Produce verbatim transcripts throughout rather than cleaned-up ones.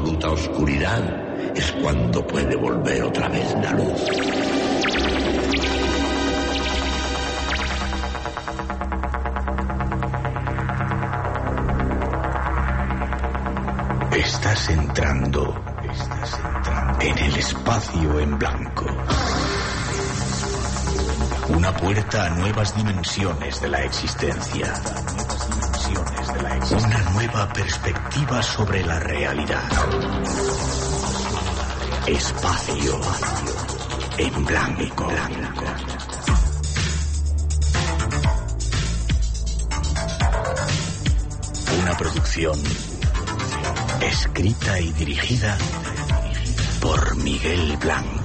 absoluta oscuridad es cuando puede volver otra vez la luz. Estás entrando, estás entrando en el espacio en blanco. Una puerta a nuevas dimensiones de la existencia. Una nueva perspectiva sobre la realidad. Espacio en blanco. Una producción escrita y dirigida por Miguel Blanco.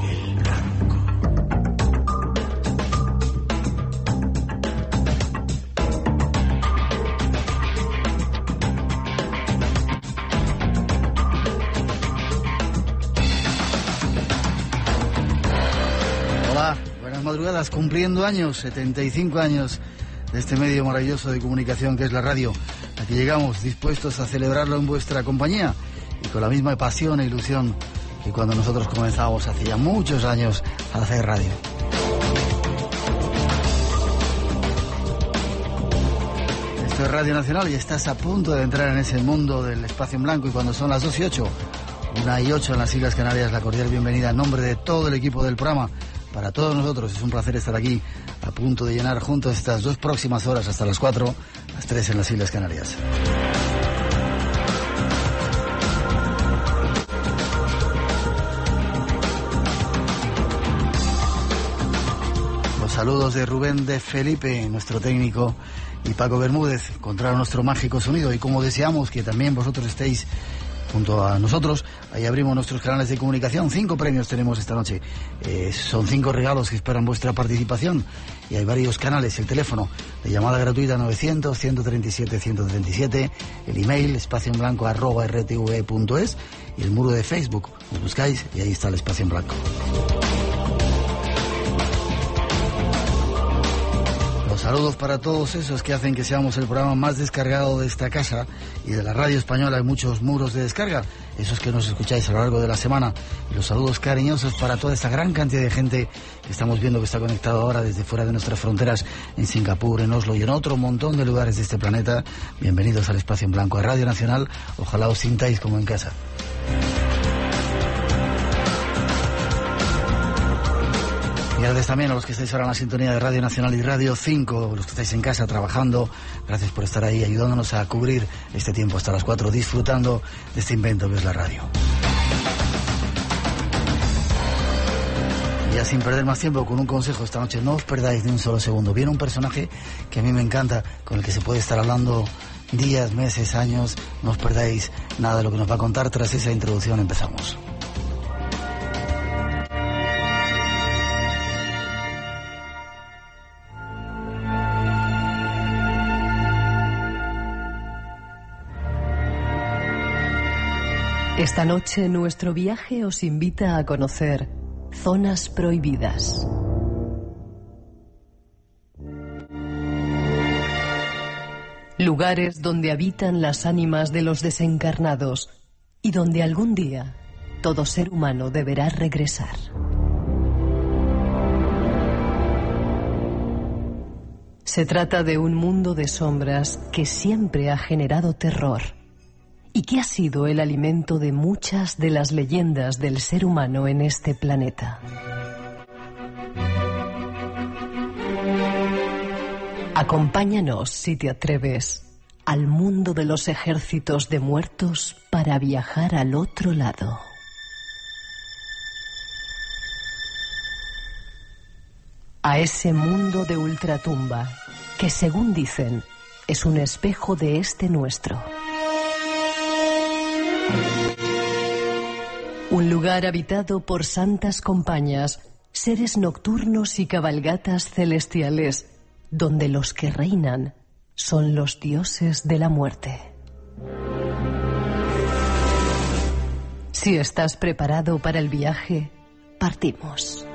Hola, buenas madrugadas, cumpliendo años, setenta y cinco años de este medio maravilloso de comunicación que es la radio. Aquí llegamos dispuestos a celebrarlo en vuestra compañía y con la misma pasión e ilusión que cuando nosotros comenzamos hace ya muchos años a hacer radio. Esto es Radio Nacional y estás a punto de entrar en ese mundo del espacio en blanco, y cuando son las dos y ocho, una y ocho en las Islas Canarias, la cordial bienvenida en nombre de todo el equipo del programa. Para todos nosotros es un placer estar aquí a punto de llenar juntos estas dos próximas horas hasta las cuatro, las tres en las Islas Canarias. Los saludos de Rubén de Felipe, nuestro técnico, y Paco Bermúdez, encontraron nuestro mágico sonido, y como deseamos que también vosotros estéis junto a nosotros, ahí abrimos nuestros canales de comunicación. Cinco premios tenemos esta noche. Eh, son cinco regalos que esperan vuestra participación. Y hay varios canales. El teléfono de llamada gratuita novecientos, ciento treinta y siete, ciento treinta y siete. El email espacio en blanco arroba r t v punto es. Y el muro de Facebook. Nos buscáis y ahí está el espacio en blanco. Saludos para todos esos que hacen que seamos el programa más descargado de esta casa y de la radio española. Hay muchos muros de descarga, esos que nos escucháis a lo largo de la semana. Y los saludos cariñosos para toda esta gran cantidad de gente que estamos viendo que está conectado ahora desde fuera de nuestras fronteras, en Singapur, en Oslo y en otro montón de lugares de este planeta. Bienvenidos al Espacio en Blanco, a Radio Nacional. Ojalá os sintáis como en casa. Y gracias también a los que estáis ahora en la sintonía de Radio Nacional y Radio cinco, los que estáis en casa trabajando. Gracias por estar ahí ayudándonos a cubrir este tiempo hasta las cuatro, disfrutando de este invento que es la radio. Y ya sin perder más tiempo, con un consejo esta noche: no os perdáis ni un solo segundo. Viene un personaje que a mí me encanta, con el que se puede estar hablando días, meses, años. No os perdáis nada de lo que nos va a contar. Tras esa introducción empezamos. Esta noche nuestro viaje os invita a conocer zonas prohibidas. Lugares donde habitan las ánimas de los desencarnados y donde algún día todo ser humano deberá regresar. Se trata de un mundo de sombras que siempre ha generado terror y que ha sido el alimento de muchas de las leyendas del ser humano en este planeta. Acompáñanos, si te atreves, al mundo de los ejércitos de muertos para viajar al otro lado. A ese mundo de ultratumba que, según dicen, es un espejo de este nuestro. Un lugar habitado por santas compañías, seres nocturnos y cabalgatas celestiales, donde los que reinan son los dioses de la muerte. Si estás preparado para el viaje, partimos.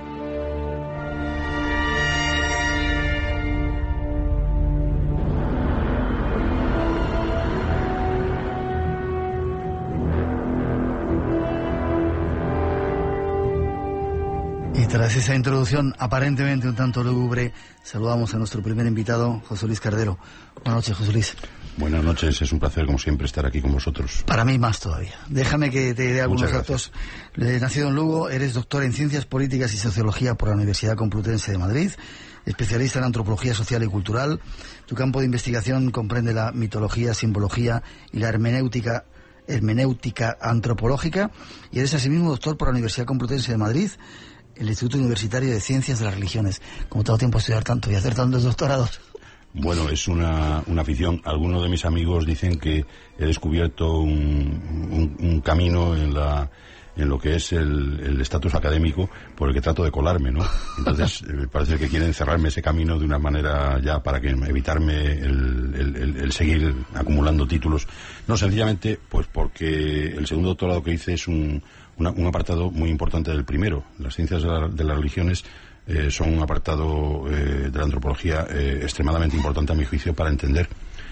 Y tras esa introducción aparentemente un tanto lúgubre, saludamos a nuestro primer invitado, José Luis Cardero. Buenas noches, José Luis. Buenas noches, es un placer como siempre estar aquí con vosotros. Para mí más todavía. Déjame que te dé algunos datos. Nacido en Lugo, eres doctor en Ciencias Políticas y Sociología por la Universidad Complutense de Madrid, especialista en Antropología Social y Cultural. Tu campo de investigación comprende la mitología, simbología y la hermenéutica, hermenéutica antropológica, y eres asimismo doctor por la Universidad Complutense de Madrid, el Instituto Universitario de Ciencias de las Religiones. ¿Cómo te ha dado tiempo a estudiar tanto y hacer tantos doctorados? Bueno, es una, una afición. Algunos de mis amigos dicen que he descubierto un, un, un camino en la en lo que es el estatus académico por el que trato de colarme, ¿no? Entonces, me parece que quieren cerrarme ese camino de una manera ya para que evitarme el, el, el, el seguir acumulando títulos. No, sencillamente, pues porque el segundo doctorado que hice es un, una, un apartado muy importante del primero. Las ciencias de, la, de las religiones eh, son un apartado eh, de la antropología eh, extremadamente importante a mi juicio para entender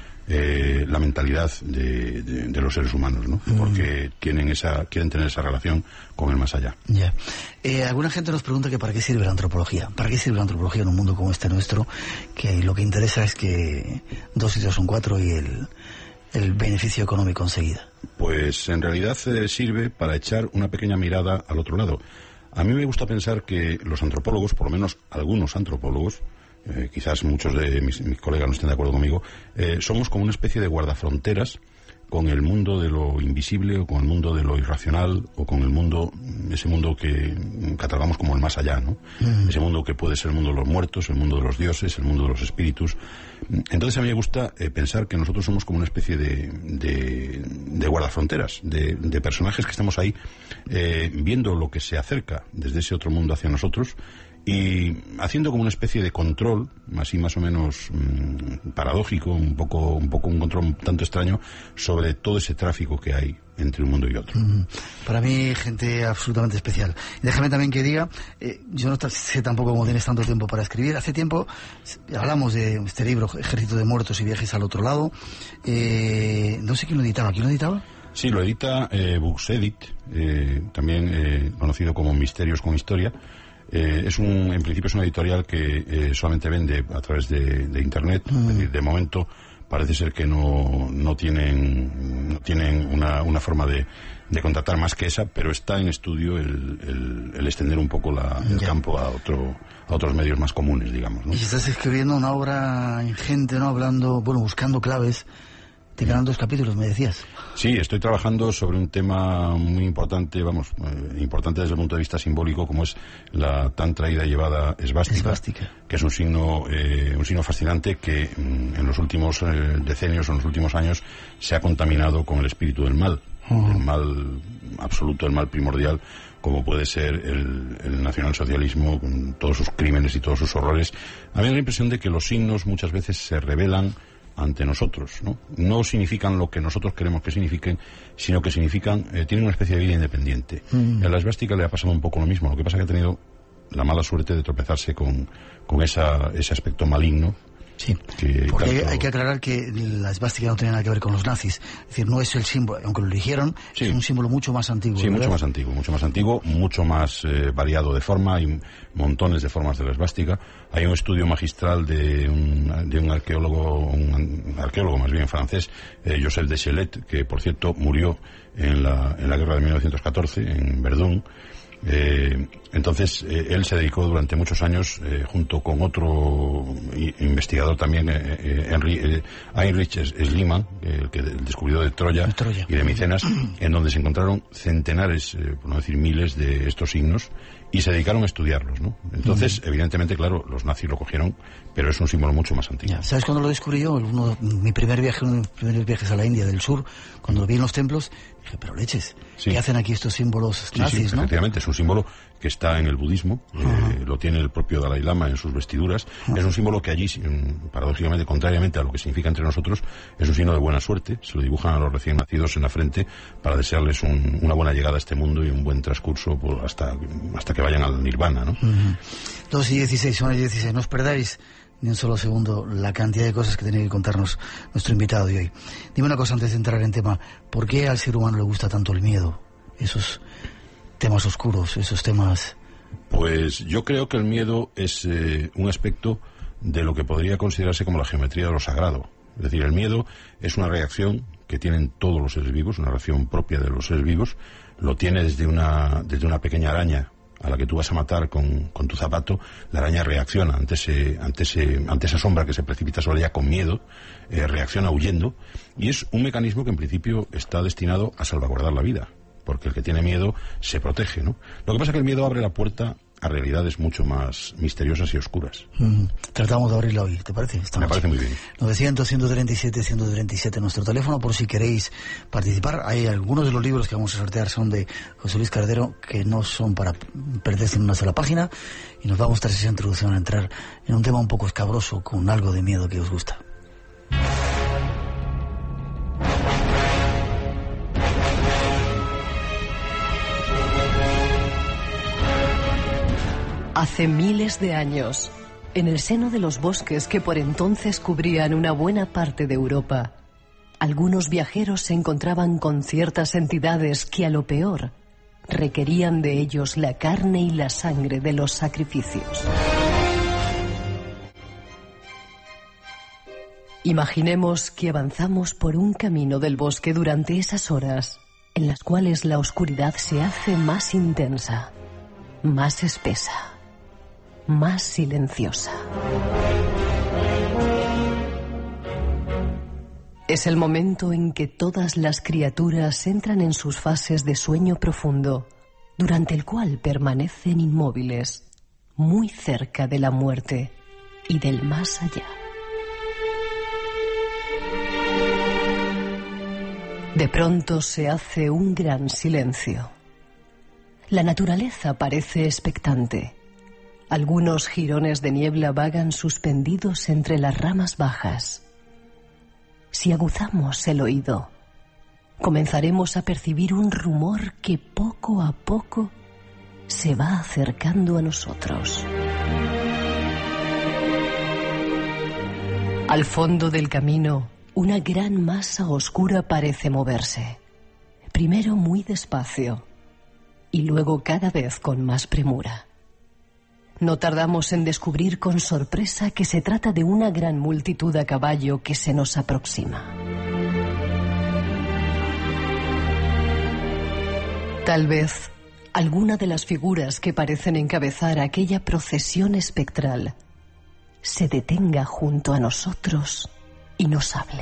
Eh, la mentalidad de, de, de los seres humanos, ¿no? Porque mm. tienen esa, quieren tener esa relación con el más allá. Ya. Eh, alguna gente nos pregunta que para qué sirve la antropología. ¿Para qué sirve la antropología en un mundo como este nuestro? Que lo que interesa es que dos y dos son cuatro y el, el beneficio económico enseguida. Pues en realidad eh, sirve para echar una pequeña mirada al otro lado. A mí me gusta pensar que los antropólogos, por lo menos algunos antropólogos, Eh, quizás muchos de mis, mis colegas no estén de acuerdo conmigo, eh, somos como una especie de guardafronteras con el mundo de lo invisible o con el mundo de lo irracional o con el mundo, ese mundo que catalogamos como el más allá, ¿no? Mm. Ese mundo que puede ser el mundo de los muertos, el mundo de los dioses, el mundo de los espíritus. Entonces a mí me gusta eh, pensar que nosotros somos como una especie de, de, de guardafronteras, de, de personajes que estamos ahí eh, viendo lo que se acerca desde ese otro mundo hacia nosotros y haciendo como una especie de control, así más o menos mmm, paradójico, un poco, un poco un control un tanto extraño sobre todo ese tráfico que hay entre un mundo y otro. Mm, para mí, gente absolutamente especial. Y déjame también que diga, eh, yo no sé tampoco cómo tienes tanto tiempo para escribir. Hace tiempo hablamos de este libro, Ejército de Muertos y Viajes al Otro Lado. Eh, no sé quién lo editaba. ¿Quién lo editaba? Sí, lo edita eh, Buxedit, eh, también eh, conocido como Misterios con Historia. Eh, es un, en principio es una editorial que eh, solamente vende a través de, de internet. Mm. Es decir, de momento parece ser que no, no tienen, no tienen una, una forma de, de contactar más que esa, pero está en estudio el, el, el extender un poco la, el ya. campo a otro, a otros medios más comunes, digamos, ¿no? Y estás escribiendo una obra ingente, ¿no? Hablando, bueno, buscando claves. Te quedan dos capítulos, me decías. Sí, estoy trabajando sobre un tema muy importante, vamos, eh, importante desde el punto de vista simbólico, como es la tan traída y llevada esvástica, esvástica. que es un signo, eh, un signo fascinante que mm, en los últimos eh, decenios o en los últimos años se ha contaminado con el espíritu del mal, uh-huh. el mal absoluto, el mal primordial, como puede ser el, el nacionalsocialismo, con todos sus crímenes y todos sus horrores. A mí me da la impresión de que los signos muchas veces se revelan ante nosotros, ¿no? No significan lo que nosotros queremos que signifiquen, sino que significan, eh, tienen una especie de vida independiente. Mm. A la esvástica le ha pasado un poco lo mismo, lo que pasa es que ha tenido la mala suerte de tropezarse con, con esa, ese aspecto maligno. Sí, que porque tanto... hay que aclarar que la esvástica no tiene nada que ver con los nazis. Es decir, no es el símbolo, aunque lo eligieron, sí. es un símbolo mucho más antiguo. Sí, ¿verdad? mucho más antiguo, mucho más antiguo, mucho más eh, variado de forma. Hay montones de formas de la esvástica. Hay un estudio magistral de un, de un arqueólogo, un arqueólogo más bien francés, eh, Joseph Deschelet, que por cierto murió en la, en la guerra de mil novecientos catorce, en Verdún. Eh, entonces eh, él se dedicó durante muchos años eh, junto con otro investigador también, eh, eh, Henry, eh, Heinrich Schliemann, eh, el que el descubridor de Troya, de Troya y de Micenas, en donde se encontraron centenares, eh, por no decir miles, de estos signos y se dedicaron a estudiarlos, ¿no? Entonces, uh-huh. evidentemente, claro, los nazis lo cogieron, pero es un símbolo mucho más antiguo. Ya, ¿sabes cuándo lo descubrí yo? Uno, mi primer viaje, uno de mis primeros viajes a la India del sur, cuando lo vi en los templos, dije, pero leches, sí. ¿qué hacen aquí estos símbolos nazis, sí, sí, no? Efectivamente, es un símbolo que está en el budismo, uh-huh. eh, lo tiene el propio Dalai Lama en sus vestiduras, uh-huh. es un símbolo que allí, paradójicamente, contrariamente a lo que significa entre nosotros, es un signo de buena suerte, se lo dibujan a los recién nacidos en la frente para desearles un, una buena llegada a este mundo y un buen transcurso por hasta, hasta que vayan al nirvana, ¿no? Uh-huh. dos y dieciséis, son las dieciséis, no os perdáis ni un solo segundo la cantidad de cosas que tiene que contarnos nuestro invitado de hoy. Dime una cosa antes de entrar en tema, ¿por qué al ser humano le gusta tanto el miedo? Esos temas oscuros, esos temas Pues yo creo que el miedo es eh, un aspecto de lo que podría considerarse como la geometría de lo sagrado. Es decir, el miedo es una reacción que tienen todos los seres vivos, una reacción propia de los seres vivos. Lo tiene desde una, desde una pequeña araña a la que tú vas a matar con, con tu zapato. La araña reacciona ante ese, ante ese, ante esa sombra que se precipita sobre ella con miedo, eh, reacciona huyendo, y es un mecanismo que en principio está destinado a salvaguardar la vida, porque el que tiene miedo se protege, ¿no? Lo que pasa es que el miedo abre la puerta a realidades mucho más misteriosas y oscuras. Mm, tratamos de abrirla hoy, ¿te parece? Esta Me noche. parece muy bien. novecientos, ciento treinta y siete, ciento treinta y siete nuestro teléfono por si queréis participar. Hay algunos de los libros que vamos a sortear son de José Luis Cardero, que no son para perderse en una sola página, y nos vamos tras esa introducción a entrar en un tema un poco escabroso con algo de miedo que os gusta. Hace miles de años, en el seno de los bosques que por entonces cubrían una buena parte de Europa, algunos viajeros se encontraban con ciertas entidades que a lo peor requerían de ellos la carne y la sangre de los sacrificios. Imaginemos que avanzamos por un camino del bosque durante esas horas en las cuales la oscuridad se hace más intensa, más espesa, más silenciosa. Es el momento en que todas las criaturas entran en sus fases de sueño profundo, durante el cual permanecen inmóviles, muy cerca de la muerte y del más allá. De pronto se hace un gran silencio. La naturaleza parece expectante. Algunos jirones de niebla vagan suspendidos entre las ramas bajas. Si aguzamos el oído, comenzaremos a percibir un rumor que poco a poco se va acercando a nosotros. Al fondo del camino, una gran masa oscura parece moverse. Primero muy despacio y luego cada vez con más premura. No tardamos en descubrir con sorpresa que se trata de una gran multitud a caballo que se nos aproxima. Tal vez alguna de las figuras que parecen encabezar aquella procesión espectral se detenga junto a nosotros y nos hable.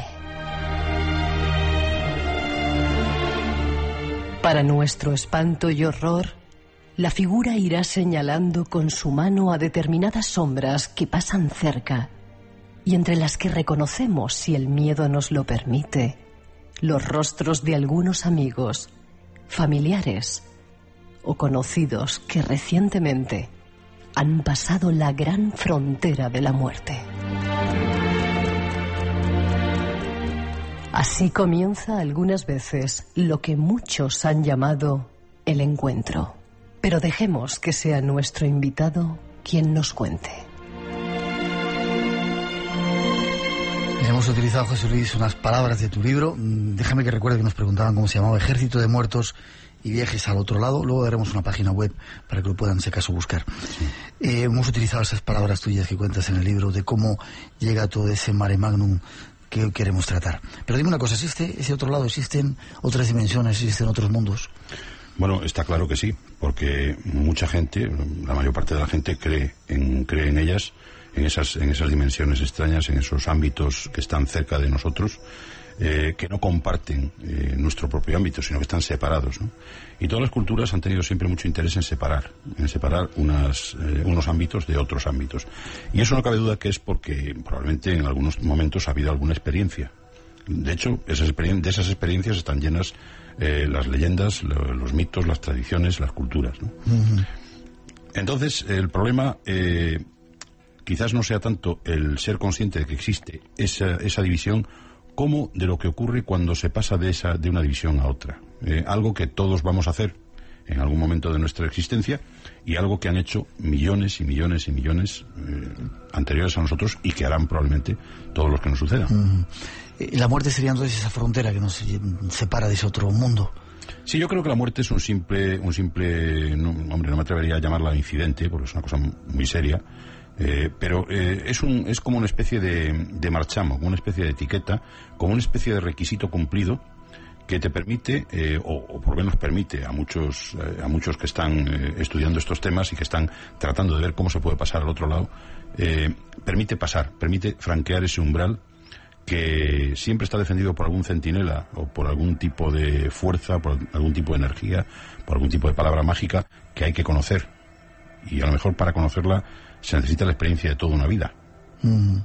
Para nuestro espanto y horror, la figura irá señalando con su mano a determinadas sombras que pasan cerca y entre las que reconocemos, si el miedo nos lo permite, los rostros de algunos amigos, familiares o conocidos que recientemente han pasado la gran frontera de la muerte. Así comienza algunas veces lo que muchos han llamado el encuentro. Pero dejemos que sea nuestro invitado quien nos cuente. Hemos utilizado, José Luis, unas palabras de tu libro. Déjame que recuerde que nos preguntaban cómo se llamaba: Ejército de Muertos y Viajes al Otro Lado. Luego daremos una página web para que lo puedan, en ese caso, buscar. Sí. Eh, hemos utilizado esas palabras tuyas que cuentas en el libro de cómo llega todo ese mare magnum que hoy queremos tratar. Pero dime una cosa, ¿existe ese otro lado? ¿Existen otras dimensiones? ¿Existen otros mundos? Bueno, está claro que sí, porque mucha gente, la mayor parte de la gente cree en, cree en ellas, en esas, en esas dimensiones extrañas, en esos ámbitos que están cerca de nosotros, eh, que no comparten eh, nuestro propio ámbito, sino que están separados, ¿no? Y todas las culturas han tenido siempre mucho interés en separar, en separar unas, eh, unos ámbitos de otros ámbitos. Y eso no cabe duda que es porque probablemente en algunos momentos ha habido alguna experiencia. De hecho, esas experien- de esas experiencias están llenas eh, las leyendas, lo, los mitos, las tradiciones, las culturas, ¿no? Uh-huh. Entonces, el problema eh, quizás no sea tanto el ser consciente de que existe esa, esa división, como de lo que ocurre cuando se pasa de esa de una división a otra. Eh, algo que todos vamos a hacer en algún momento de nuestra existencia, y algo que han hecho millones y millones y millones eh, anteriores a nosotros, y que harán probablemente todos los que nos sucedan. Mm. La muerte sería entonces esa frontera que nos separa de ese otro mundo. Sí, yo creo que la muerte es un simple, un simple, no, hombre, no me atrevería a llamarla incidente, porque es una cosa muy seria, eh, pero eh, es un, es como una especie de, de marchamo, como una especie de etiqueta, como una especie de requisito cumplido que te permite, eh, o, o por lo menos permite a muchos, eh, a muchos que están eh, estudiando estos temas y que están tratando de ver cómo se puede pasar al otro lado, eh, permite pasar, permite franquear ese umbral que siempre está defendido por algún centinela o por algún tipo de fuerza, por algún tipo de energía, por algún tipo de palabra mágica que hay que conocer. Y a lo mejor para conocerla se necesita la experiencia de toda una vida. Mm.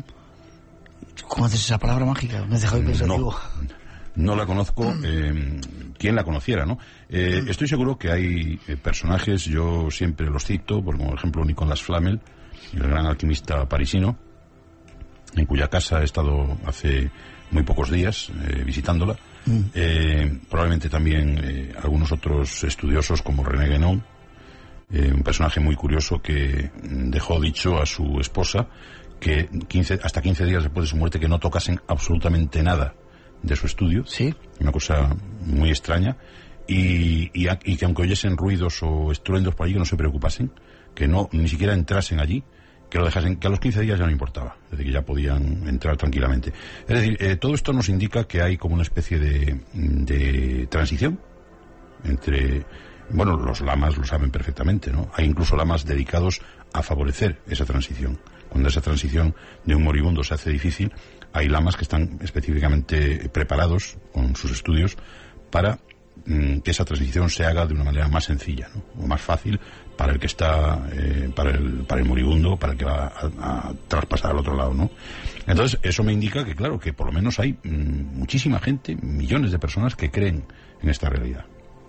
¿Cómo haces esa palabra mágica? Me has dejado pensativo. No, no la conozco. Eh, ¿Quién la conociera, no? Eh, estoy seguro que hay eh, personajes, yo siempre los cito, por ejemplo Nicolas Flamel, el gran alquimista parisino, en cuya casa he estado hace muy pocos días eh, visitándola. Mm. Eh, probablemente también eh, algunos otros estudiosos como René Guénon, eh, un personaje muy curioso que dejó dicho a su esposa que quince, hasta quince días después de su muerte que no tocasen absolutamente nada de su estudio. Sí. Una cosa muy extraña. Y, y, y que aunque oyesen ruidos o estruendos por allí, que no se preocupasen, que no ni siquiera entrasen allí, que lo dejasen, que a los quince días ya no importaba, es decir, que ya podían entrar tranquilamente. Es decir, eh, todo esto nos indica que hay como una especie de, de transición entre, bueno, los lamas lo saben perfectamente, ¿no? Hay incluso lamas dedicados a favorecer esa transición. Cuando esa transición de un moribundo se hace difícil, hay lamas que están específicamente preparados con sus estudios para mm, que esa transición se haga de una manera más sencilla, ¿no? O más fácil para el que está, eh, para el para el moribundo, para el que va a, a traspasar al otro lado, ¿no? Entonces, eso me indica que, claro, que por lo menos hay mm, muchísima gente, millones de personas que creen en esta realidad.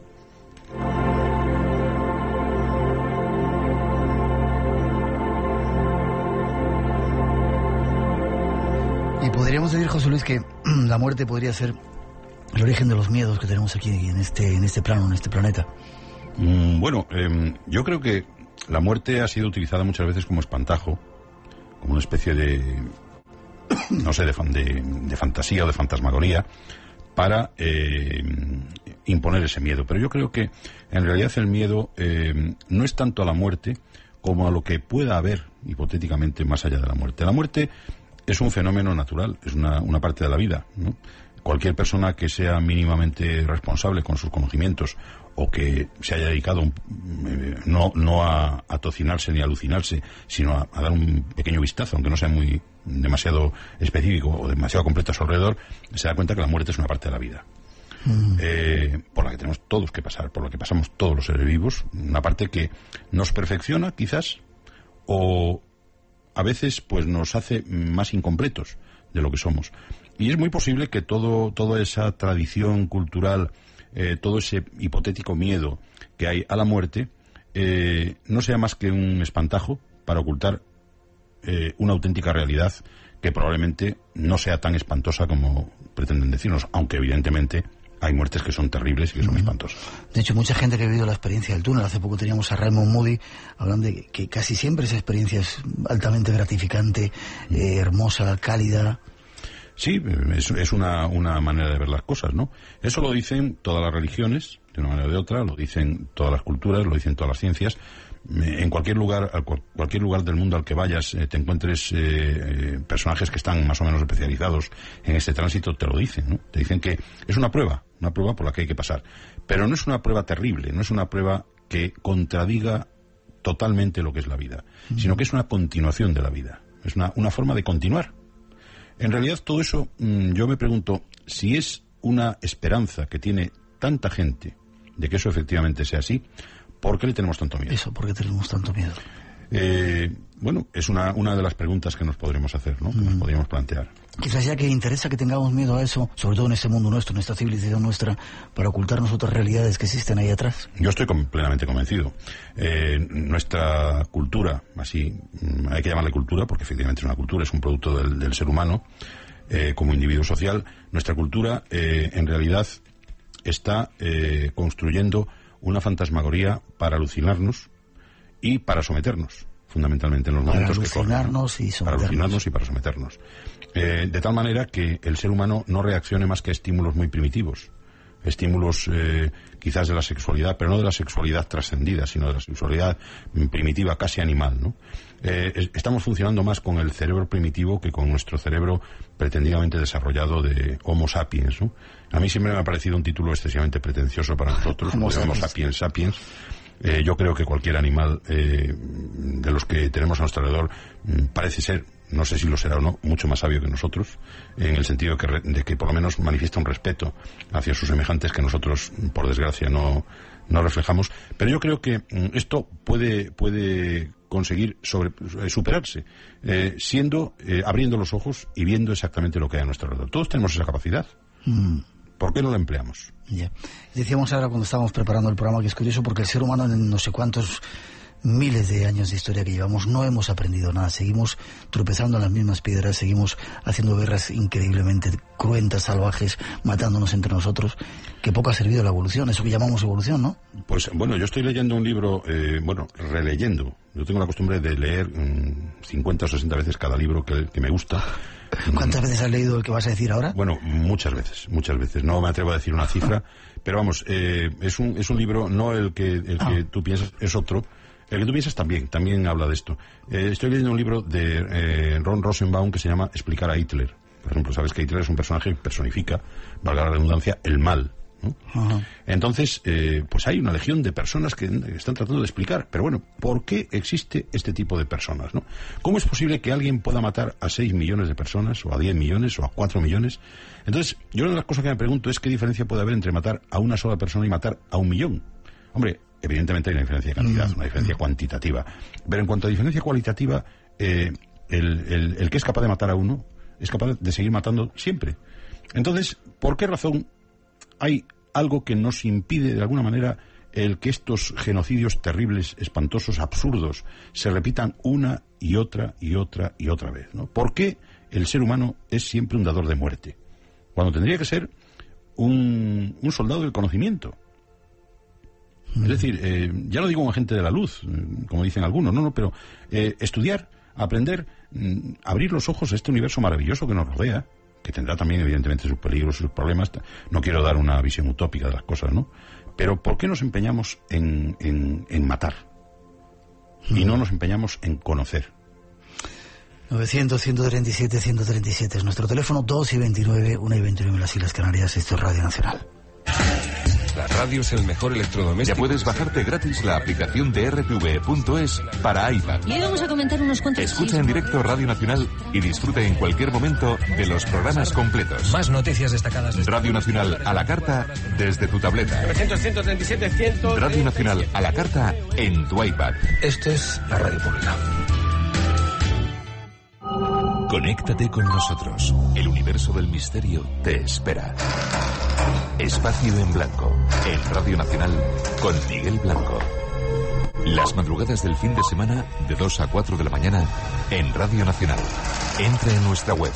Y podríamos decir, José Luis, que la muerte podría ser el origen de los miedos que tenemos aquí en este, en este plano, en este planeta. Mm, bueno, eh, yo creo que la muerte ha sido utilizada muchas veces como espantajo, como una especie de, no sé, de, de, de fantasía o de fantasmagoría para eh, imponer ese miedo. Pero yo creo que en realidad el miedo eh, no es tanto a la muerte como a lo que pueda haber hipotéticamente más allá de la muerte. La muerte es un fenómeno natural, es una, una parte de la vida, ¿no? Cualquier persona que sea mínimamente responsable con sus conocimientos o que se haya dedicado eh, no, no a, a tocinarse ni a alucinarse, sino a, a dar un pequeño vistazo, aunque no sea muy demasiado específico o demasiado completo a su alrededor, se da cuenta que la muerte es una parte de la vida. Mm. Eh, por la que tenemos todos que pasar, por la que pasamos todos los seres vivos, una parte que nos perfecciona quizás o a veces pues nos hace más incompletos de lo que somos. Y es muy posible que todo toda esa tradición cultural, eh, todo ese hipotético miedo que hay a la muerte, eh, no sea más que un espantajo para ocultar eh, una auténtica realidad que probablemente no sea tan espantosa como pretenden decirnos, aunque evidentemente hay muertes que son terribles y que son mm. espantosas. De hecho, mucha gente que ha vivido la experiencia del túnel, hace poco teníamos a Raymond Moody hablando de que casi siempre esa experiencia es altamente gratificante, eh, hermosa, cálida. Sí, es, es una, una manera de ver las cosas, ¿no? Eso lo dicen todas las religiones, de una manera o de otra, lo dicen todas las culturas, lo dicen todas las ciencias. En cualquier lugar, cualquier lugar del mundo al que vayas, eh, te encuentres eh, personajes que están más o menos especializados en este tránsito, te lo dicen, ¿no? Te dicen que es una prueba, una prueba por la que hay que pasar. Pero no es una prueba terrible, no es una prueba que contradiga totalmente lo que es la vida, uh-huh. sino que es una continuación de la vida, es una, una forma de continuar. En realidad todo eso, mmm, yo me pregunto, si es una esperanza que tiene tanta gente de que eso efectivamente sea así, ¿por qué le tenemos tanto miedo? Eso, ¿por qué tenemos tanto miedo? Eh, bueno, es una, una de las preguntas que nos podremos hacer, ¿no? Que mm. nos podríamos plantear. Quizás ya que interesa que tengamos miedo a eso, sobre todo en este mundo nuestro, en esta civilización nuestra, para ocultarnos otras realidades que existen ahí atrás. Yo estoy com- plenamente convencido. Eh, nuestra cultura, así, hay que llamarle cultura, porque efectivamente es una cultura, es un producto del, del ser humano, eh, como individuo social. Nuestra cultura, eh, en realidad, está eh, construyendo una fantasmagoría para alucinarnos y para someternos, fundamentalmente en los para momentos que corren. Y someternos. Para alucinarnos y para someternos. Eh, de tal manera que el ser humano no reaccione más que a estímulos muy primitivos. estímulos eh, quizás de la sexualidad, pero no de la sexualidad trascendida, sino de la sexualidad primitiva, casi animal, ¿no? Eh, estamos funcionando más con el cerebro primitivo que con nuestro cerebro pretendidamente desarrollado de Homo sapiens, ¿no? A mí siempre me ha parecido un título excesivamente pretencioso para nosotros, Homo sapiens sapiens. Eh, yo creo que cualquier animal eh, de los que tenemos a nuestro alrededor mm, parece ser, no sé si lo será o no, mucho más sabio que nosotros, en el sentido que re, de que por lo menos manifiesta un respeto hacia sus semejantes que nosotros, por desgracia, no, no reflejamos. Pero yo creo que mm, esto puede, puede conseguir sobre, eh, superarse, eh, siendo, eh, abriendo los ojos y viendo exactamente lo que hay a nuestro alrededor. Todos tenemos esa capacidad. Mm. ¿Por qué no la empleamos? Yeah. Decíamos ahora cuando estábamos preparando el programa que es curioso porque el ser humano en no sé cuántos miles de años de historia que llevamos no hemos aprendido nada, seguimos tropezando en las mismas piedras, seguimos haciendo guerras increíblemente cruentas, salvajes, matándonos entre nosotros, que poco ha servido la evolución, eso que llamamos evolución, ¿no? Pues bueno, yo estoy leyendo un libro, eh, bueno, releyendo, yo tengo la costumbre de leer mmm, cincuenta o sesenta veces cada libro que, que me gusta. ¿Cuántas veces has leído el que vas a decir ahora? Bueno, muchas veces, muchas veces. No me atrevo a decir una cifra, pero vamos, eh, es un es un libro, no el que el ah. que tú piensas, es otro. El que tú piensas también, también habla de esto. Eh, estoy leyendo un libro de eh, Ron Rosenbaum que se llama Explicar a Hitler. Por ejemplo, sabes que Hitler es un personaje que personifica, valga la redundancia, el mal, ¿no? Uh-huh. Entonces, eh, pues hay una legión de personas que están tratando de explicar, pero bueno, ¿por qué existe este tipo de personas, no? ¿Cómo es posible que alguien pueda matar a seis millones de personas, o a diez millones, o a cuatro millones? Entonces, yo una de las cosas que me pregunto es qué diferencia puede haber entre matar a una sola persona y matar a un millón. Hombre, evidentemente hay una diferencia de cantidad, mm. una diferencia cuantitativa, pero en cuanto a diferencia cualitativa, eh, el, el, el que es capaz de matar a uno es capaz de seguir matando siempre. Entonces, ¿por qué razón hay algo que nos impide de alguna manera el que estos genocidios terribles, espantosos, absurdos, se repitan una y otra y otra y otra vez, ¿no? ¿Por qué el ser humano es siempre un dador de muerte? Cuando tendría que ser un, un soldado del conocimiento. Mm. Es decir, eh, ya no digo un agente de la luz, como dicen algunos, no, no, pero eh, estudiar, aprender, mm, abrir los ojos a este universo maravilloso que nos rodea, que tendrá también evidentemente sus peligros, sus problemas. No quiero dar una visión utópica de las cosas, ¿no? Pero ¿por qué nos empeñamos en, en, en matar? Y no nos empeñamos en conocer. novecientos, ciento treinta y siete, ciento treinta y siete es nuestro teléfono, dos y veintinueve, una y veintinueve en las Islas Canarias. Esto es Radio Nacional. La radio es el mejor electrodoméstico. Ya puedes bajarte gratis la aplicación de R T V E punto es para iPad. Y hoy vamos a comentar unos cuantos... Escucha en directo Radio Nacional y disfruta en cualquier momento de los programas completos. Más noticias destacadas. De Radio Nacional a la carta desde tu tableta. novecientos, ciento treinta y siete, cien... Radio Nacional a la carta en tu iPad. Esto es la radio pública. Conéctate con nosotros. El universo del misterio te espera. Espacio en Blanco, en Radio Nacional, con Miguel Blanco. Las madrugadas del fin de semana, de dos a cuatro de la mañana, en Radio Nacional. Entra en nuestra web.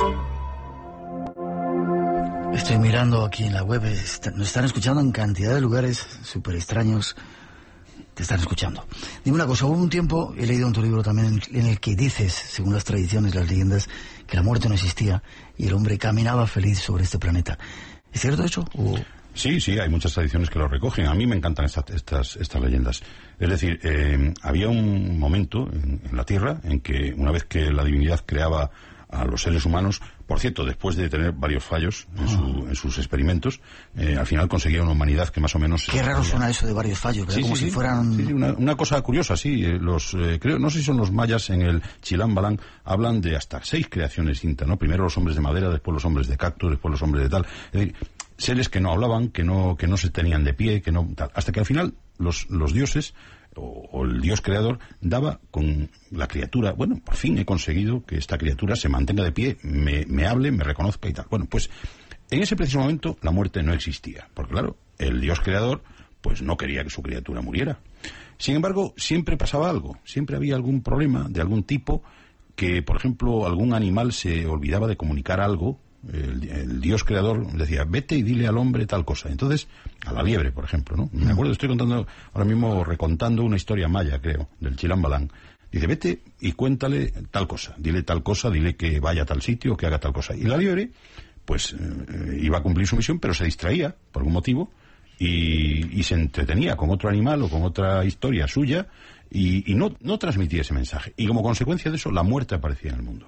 Estoy mirando aquí en la web, está, nos están escuchando en cantidad de lugares súper extraños. Te están escuchando. Dime una cosa, hubo un tiempo, he leído en tu libro también, en el que dices, según las tradiciones, las leyendas, que la muerte no existía y el hombre caminaba feliz sobre este planeta. ¿Es cierto eso? ¿O... Sí, sí, hay muchas tradiciones que lo recogen. A mí me encantan estas estas, estas leyendas. Es decir, eh, había un momento en, en la Tierra en que, una vez que la divinidad creaba a los seres humanos, por cierto, después de tener varios fallos en, su, en sus experimentos, eh, al final conseguía una humanidad que más o menos... Qué raro suena eso de varios fallos, ¿verdad? Sí, como sí, si sí. fueran... Sí, sí, una, una cosa curiosa, sí, eh, los, eh, creo, no sé si son los mayas en el Chilam Balam, hablan de hasta seis creaciones distintas, ¿no? Primero los hombres de madera, después los hombres de cactus, después los hombres de tal... Es decir, seres que no hablaban, que no, que no se tenían de pie, que no... tal, hasta que al final los, los dioses... O, o el Dios creador daba con la criatura, bueno, por fin he conseguido que esta criatura se mantenga de pie, me, me hable, me reconozca y tal. Bueno, pues en ese preciso momento la muerte no existía, porque claro, el Dios creador pues no quería que su criatura muriera. Sin embargo, siempre pasaba algo, siempre había algún problema de algún tipo, que por ejemplo algún animal se olvidaba de comunicar algo. El, el Dios creador decía, vete y dile al hombre tal cosa. Entonces, a la liebre, por ejemplo, ¿no? Me acuerdo, estoy contando, ahora mismo recontando una historia maya, creo, del Chilam Balam. Dice, vete y cuéntale tal cosa, dile tal cosa, dile que vaya a tal sitio, que haga tal cosa. Y la liebre, pues eh, iba a cumplir su misión, pero se distraía por algún motivo y, y se entretenía con otro animal o con otra historia suya y, y no, no transmitía ese mensaje. Y como consecuencia de eso, la muerte aparecía en el mundo.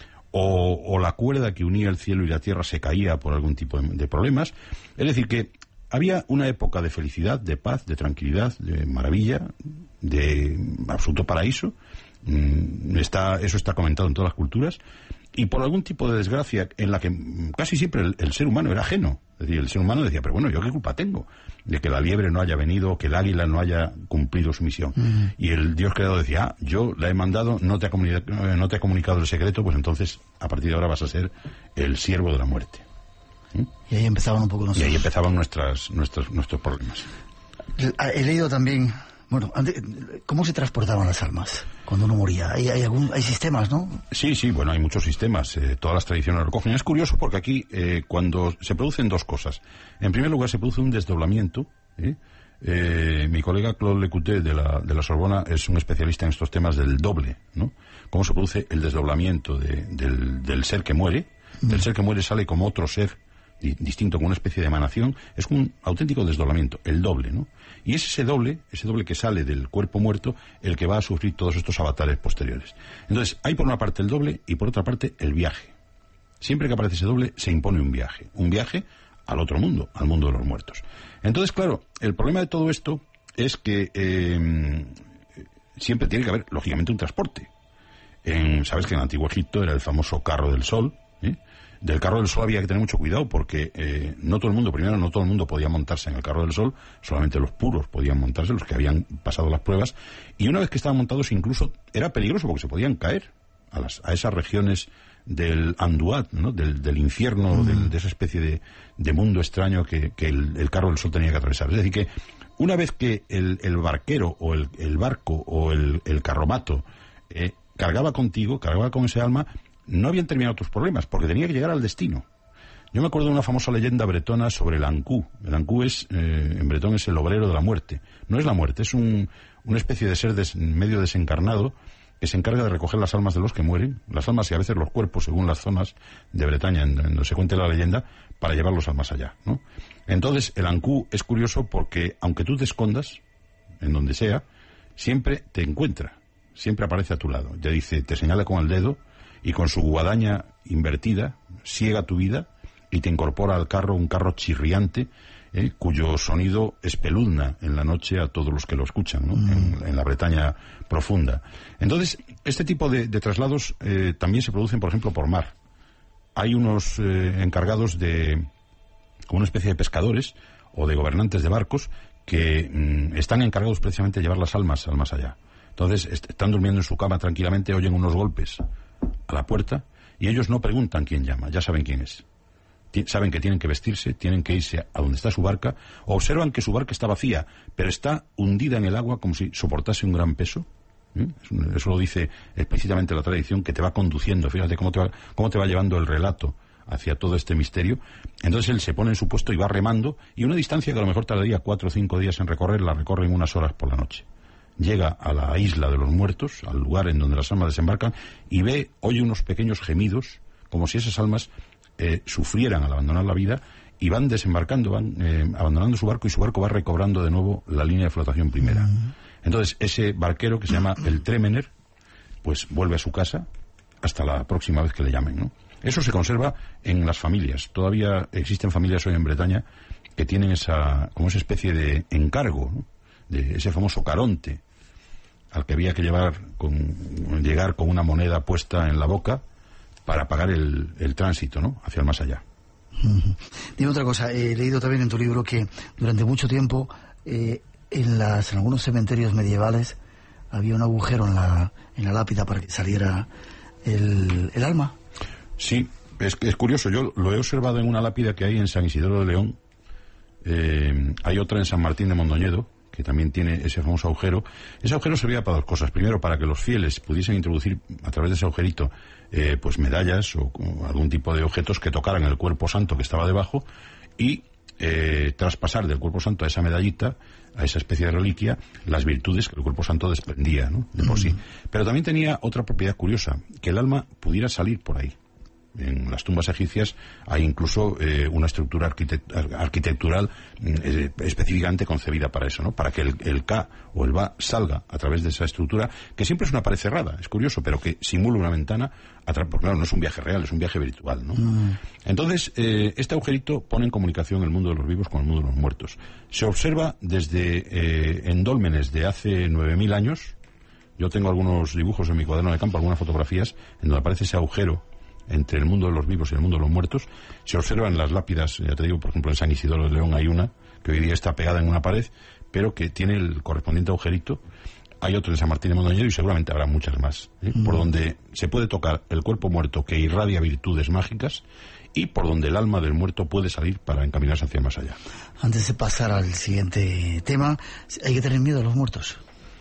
O, o la cuerda que unía el cielo y la tierra se caía por algún tipo de, de problemas. Es decir, que había una época de felicidad, de paz, de tranquilidad, de maravilla, de absoluto paraíso. Mm, está, eso está comentado en todas las culturas. Y por algún tipo de desgracia en la que casi siempre el, el ser humano era ajeno. Es decir, el ser humano decía, pero bueno, ¿yo qué culpa tengo de que la liebre no haya venido, que el águila no haya cumplido su misión? Uh-huh. Y el Dios creador decía, ah, yo la he mandado, no te ha comunicado, no te ha comunicado el secreto, pues entonces, a partir de ahora vas a ser el siervo de la muerte. ¿Mm? Y ahí empezaban un poco nosotros. Y ahí empezaban nuestras, nuestros, nuestros problemas. He leído también, bueno, ¿cómo se transportaban las almas cuando uno moría? Hay, hay, algún, hay sistemas, ¿no? Sí, sí, bueno, hay muchos sistemas. Eh, todas las tradiciones lo recogen. Es curioso porque aquí, eh, cuando se producen dos cosas. En primer lugar, se produce un desdoblamiento. ¿eh? Eh, mi colega Claude Lecuté de la, de la Sorbona es un especialista en estos temas del doble, ¿no? Cómo se produce el desdoblamiento de, del, del ser que muere. Mm. Del ser que muere sale como otro ser distinto, como una especie de emanación. Es un auténtico desdoblamiento, el doble, ¿no? Y es ese doble, ese doble que sale del cuerpo muerto, el que va a sufrir todos estos avatares posteriores. Entonces, hay por una parte el doble y por otra parte el viaje. Siempre que aparece ese doble, se impone un viaje. Un viaje al otro mundo, al mundo de los muertos. Entonces, claro, el problema de todo esto es que eh, siempre tiene que haber, lógicamente, un transporte. En, Sabes que en el Antiguo Egipto era el famoso carro del sol, ¿eh? Del carro del sol había que tener mucho cuidado porque eh, no todo el mundo, primero no todo el mundo podía montarse en el carro del sol, solamente los puros podían montarse, los que habían pasado las pruebas, y una vez que estaban montados incluso era peligroso porque se podían caer a, las, a esas regiones del Anduat, ¿no? del, del infierno, mm. del, de esa especie de, de mundo extraño que, que el, el carro del sol tenía que atravesar. Es decir que una vez que el, el barquero o el, el barco o el, el carromato eh, cargaba contigo, cargaba con ese alma, no habían terminado tus problemas, porque tenía que llegar al destino. Yo me acuerdo de una famosa leyenda bretona sobre el Ancú. El Ancú es, eh, en bretón, es el obrero de la muerte. No es la muerte, es un, una especie de ser des, medio desencarnado que se encarga de recoger las almas de los que mueren, las almas y a veces los cuerpos, según las zonas de Bretaña en, en donde se cuente la leyenda, para llevarlos al más allá, ¿no? Entonces, el Ancú es curioso porque, aunque tú te escondas, en donde sea, siempre te encuentra, siempre aparece a tu lado. Ya dice, te señala con el dedo, y con su guadaña invertida ciega tu vida y te incorpora al carro, un carro chirriante, eh, cuyo sonido espeluzna en la noche a todos los que lo escuchan, ¿no? Mm. en, en la Bretaña profunda. Entonces, este tipo de, de traslados eh, también se producen, por ejemplo, por mar. Hay unos eh, encargados de, como una especie de pescadores o de gobernantes de barcos que mm, están encargados precisamente de llevar las almas al más allá. Entonces, est- están durmiendo en su cama tranquilamente, oyen unos golpes a la puerta y ellos no preguntan quién llama, ya saben quién es. T- saben que tienen que vestirse, tienen que irse a donde está su barca, observan que su barca está vacía, pero está hundida en el agua como si soportase un gran peso. ¿Eh? Eso lo dice explícitamente la tradición, que te va conduciendo, fíjate cómo te va, cómo te va llevando el relato hacia todo este misterio. Entonces él se pone en su puesto y va remando, y una distancia que a lo mejor tardaría cuatro o cinco días en recorrer, la recorre en unas horas por la noche. Llega a la isla de los muertos, al lugar en donde las almas desembarcan, y ve, oye unos pequeños gemidos, como si esas almas eh, sufrieran al abandonar la vida, y van desembarcando, van eh, abandonando su barco, y su barco va recobrando de nuevo la línea de flotación primera. Entonces, ese barquero, que se llama el Trémener, pues vuelve a su casa hasta la próxima vez que le llamen, ¿no? Eso se conserva en las familias. Todavía existen familias hoy en Bretaña que tienen esa, como esa especie de encargo, ¿no? De ese famoso caronte, al que había que llevar con, llegar con una moneda puesta en la boca para pagar el, el tránsito, ¿no? Hacia el más allá. Uh-huh. Dime otra cosa, he leído también en tu libro que durante mucho tiempo eh, en, las, en algunos cementerios medievales había un agujero en la, en la lápida para que saliera el, el alma. Sí, es, es curioso, yo lo he observado en una lápida que hay en San Isidro de León, eh, hay otra en San Martín de Mondoñedo, que también tiene ese famoso agujero. Ese agujero servía para dos cosas. Primero, para que los fieles pudiesen introducir a través de ese agujerito eh, pues medallas o, o algún tipo de objetos que tocaran el cuerpo santo que estaba debajo, y eh, traspasar del cuerpo santo a esa medallita, a esa especie de reliquia, las virtudes que el cuerpo santo desprendía, ¿no? De por sí. Pero también tenía otra propiedad curiosa, que el alma pudiera salir por ahí. En las tumbas egipcias hay incluso eh, una estructura arquitect arquitectural eh, específicamente concebida para eso, ¿no? Para que el, el Ka o el Ba salga a través de esa estructura, que siempre es una pared cerrada, es curioso, pero que simula una ventana, porque claro, no es un viaje real, es un viaje virtual, ¿no? Mm. Entonces, eh, este agujerito pone en comunicación el mundo de los vivos con el mundo de los muertos. Se observa desde eh, en dólmenes de hace nueve mil años. Yo tengo algunos dibujos en mi cuaderno de campo, algunas fotografías, en donde aparece ese agujero entre el mundo de los vivos y el mundo de los muertos. Se observa en las lápidas, ya te digo, por ejemplo, en San Isidoro de León hay una, que hoy día está pegada en una pared, pero que tiene el correspondiente agujerito. Hay otro en San Martín de Mondoñedo y seguramente habrá muchas más, ¿eh? Mm. Por donde se puede tocar el cuerpo muerto que irradia virtudes mágicas y por donde el alma del muerto puede salir para encaminarse hacia más allá. Antes de pasar al siguiente tema, ¿hay que tener miedo a los muertos?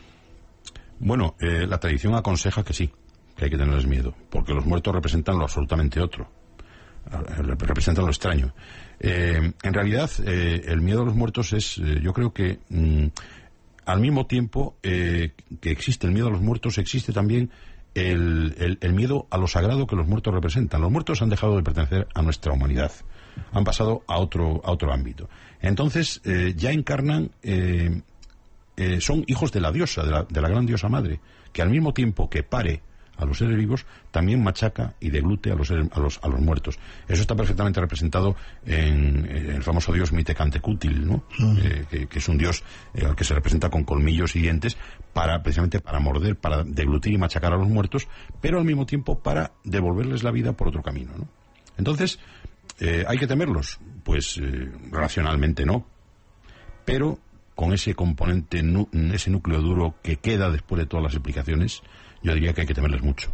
Bueno, eh, la tradición aconseja que sí, que hay que tenerles miedo, porque los muertos representan lo absolutamente otro, representan lo extraño. Eh, en realidad, eh, el miedo a los muertos es, eh, yo creo que mm, al mismo tiempo eh, que existe el miedo a los muertos, existe también el, el, el miedo a lo sagrado que los muertos representan. Los muertos han dejado de pertenecer a nuestra humanidad, han pasado a otro, a otro ámbito. Entonces, eh, ya encarnan, eh, eh, son hijos de la diosa, de la, de la gran diosa madre, que al mismo tiempo que pare a los seres vivos, también machaca y deglute a los, a los, a los muertos. Eso está perfectamente representado en, en el famoso dios Mitecantecútil, ¿no? Mm. Eh, que, que es un dios eh, al que se representa con colmillos y dientes, para, precisamente para morder, para deglutir y machacar a los muertos, pero al mismo tiempo para devolverles la vida por otro camino, ¿no? Entonces, eh, ¿hay que temerlos? Pues eh, racionalmente no, pero con ese componente, ese núcleo duro que queda después de todas las explicaciones, yo diría que hay que temerles mucho.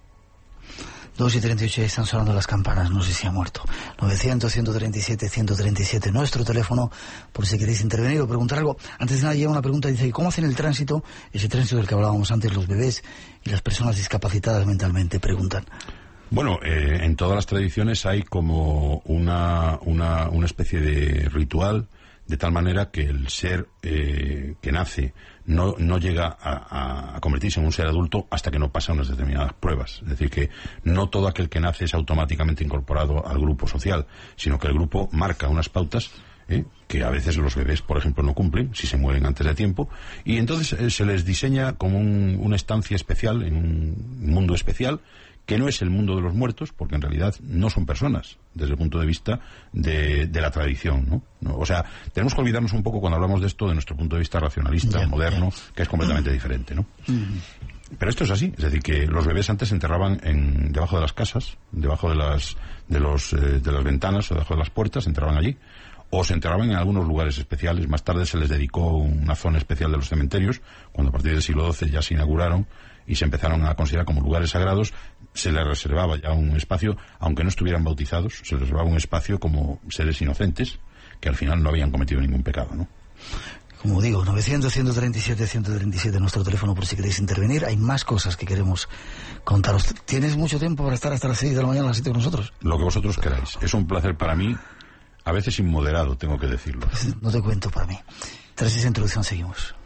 dos y treinta y ocho, están sonando las campanas, no sé si ha muerto. novecientos, ciento treinta y siete, ciento treinta y siete, nuestro teléfono, por si queréis intervenir o preguntar algo. Antes de nada llega una pregunta, dice, ¿cómo hacen el tránsito, ese tránsito del que hablábamos antes, los bebés y las personas discapacitadas mentalmente? Preguntan. Bueno, eh, en todas las tradiciones hay como una, una, una especie de ritual, de tal manera que el ser eh, que nace no, no llega a, a convertirse en un ser adulto hasta que no pasa unas determinadas pruebas. Es decir, que no todo aquel que nace es automáticamente incorporado al grupo social, sino que el grupo marca unas pautas eh, que a veces los bebés, por ejemplo, no cumplen, si se mueren antes de tiempo, y entonces eh, se les diseña como un, una estancia especial, en un mundo especial, que no es el mundo de los muertos, porque en realidad no son personas, desde el punto de vista de, de la tradición, ¿no? ¿no? O sea, tenemos que olvidarnos un poco cuando hablamos de esto de nuestro punto de vista racionalista, yeah, moderno, yeah. que es completamente diferente, ¿no? Mm. Pero esto es así, es decir, que los bebés antes se enterraban en, debajo de las casas, debajo de las, de los, eh, de las ventanas o debajo de las puertas, se enterraban allí, o se enterraban en algunos lugares especiales. Más tarde se les dedicó una zona especial de los cementerios, cuando a partir del siglo doce ya se inauguraron y se empezaron a considerar como lugares sagrados. Se les reservaba ya un espacio, aunque no estuvieran bautizados, se les reservaba un espacio como seres inocentes, que al final no habían cometido ningún pecado, ¿no? Como digo, novecientos, ciento treinta y siete, ciento treinta y siete, nuestro teléfono por si queréis intervenir. Hay más cosas que queremos contaros. ¿Tienes mucho tiempo para estar hasta las seis de la mañana a las siete con nosotros? Lo que vosotros queráis. Es un placer para mí, a veces inmoderado, tengo que decirlo. Pues no te cuento para mí. Tras esa introducción seguimos.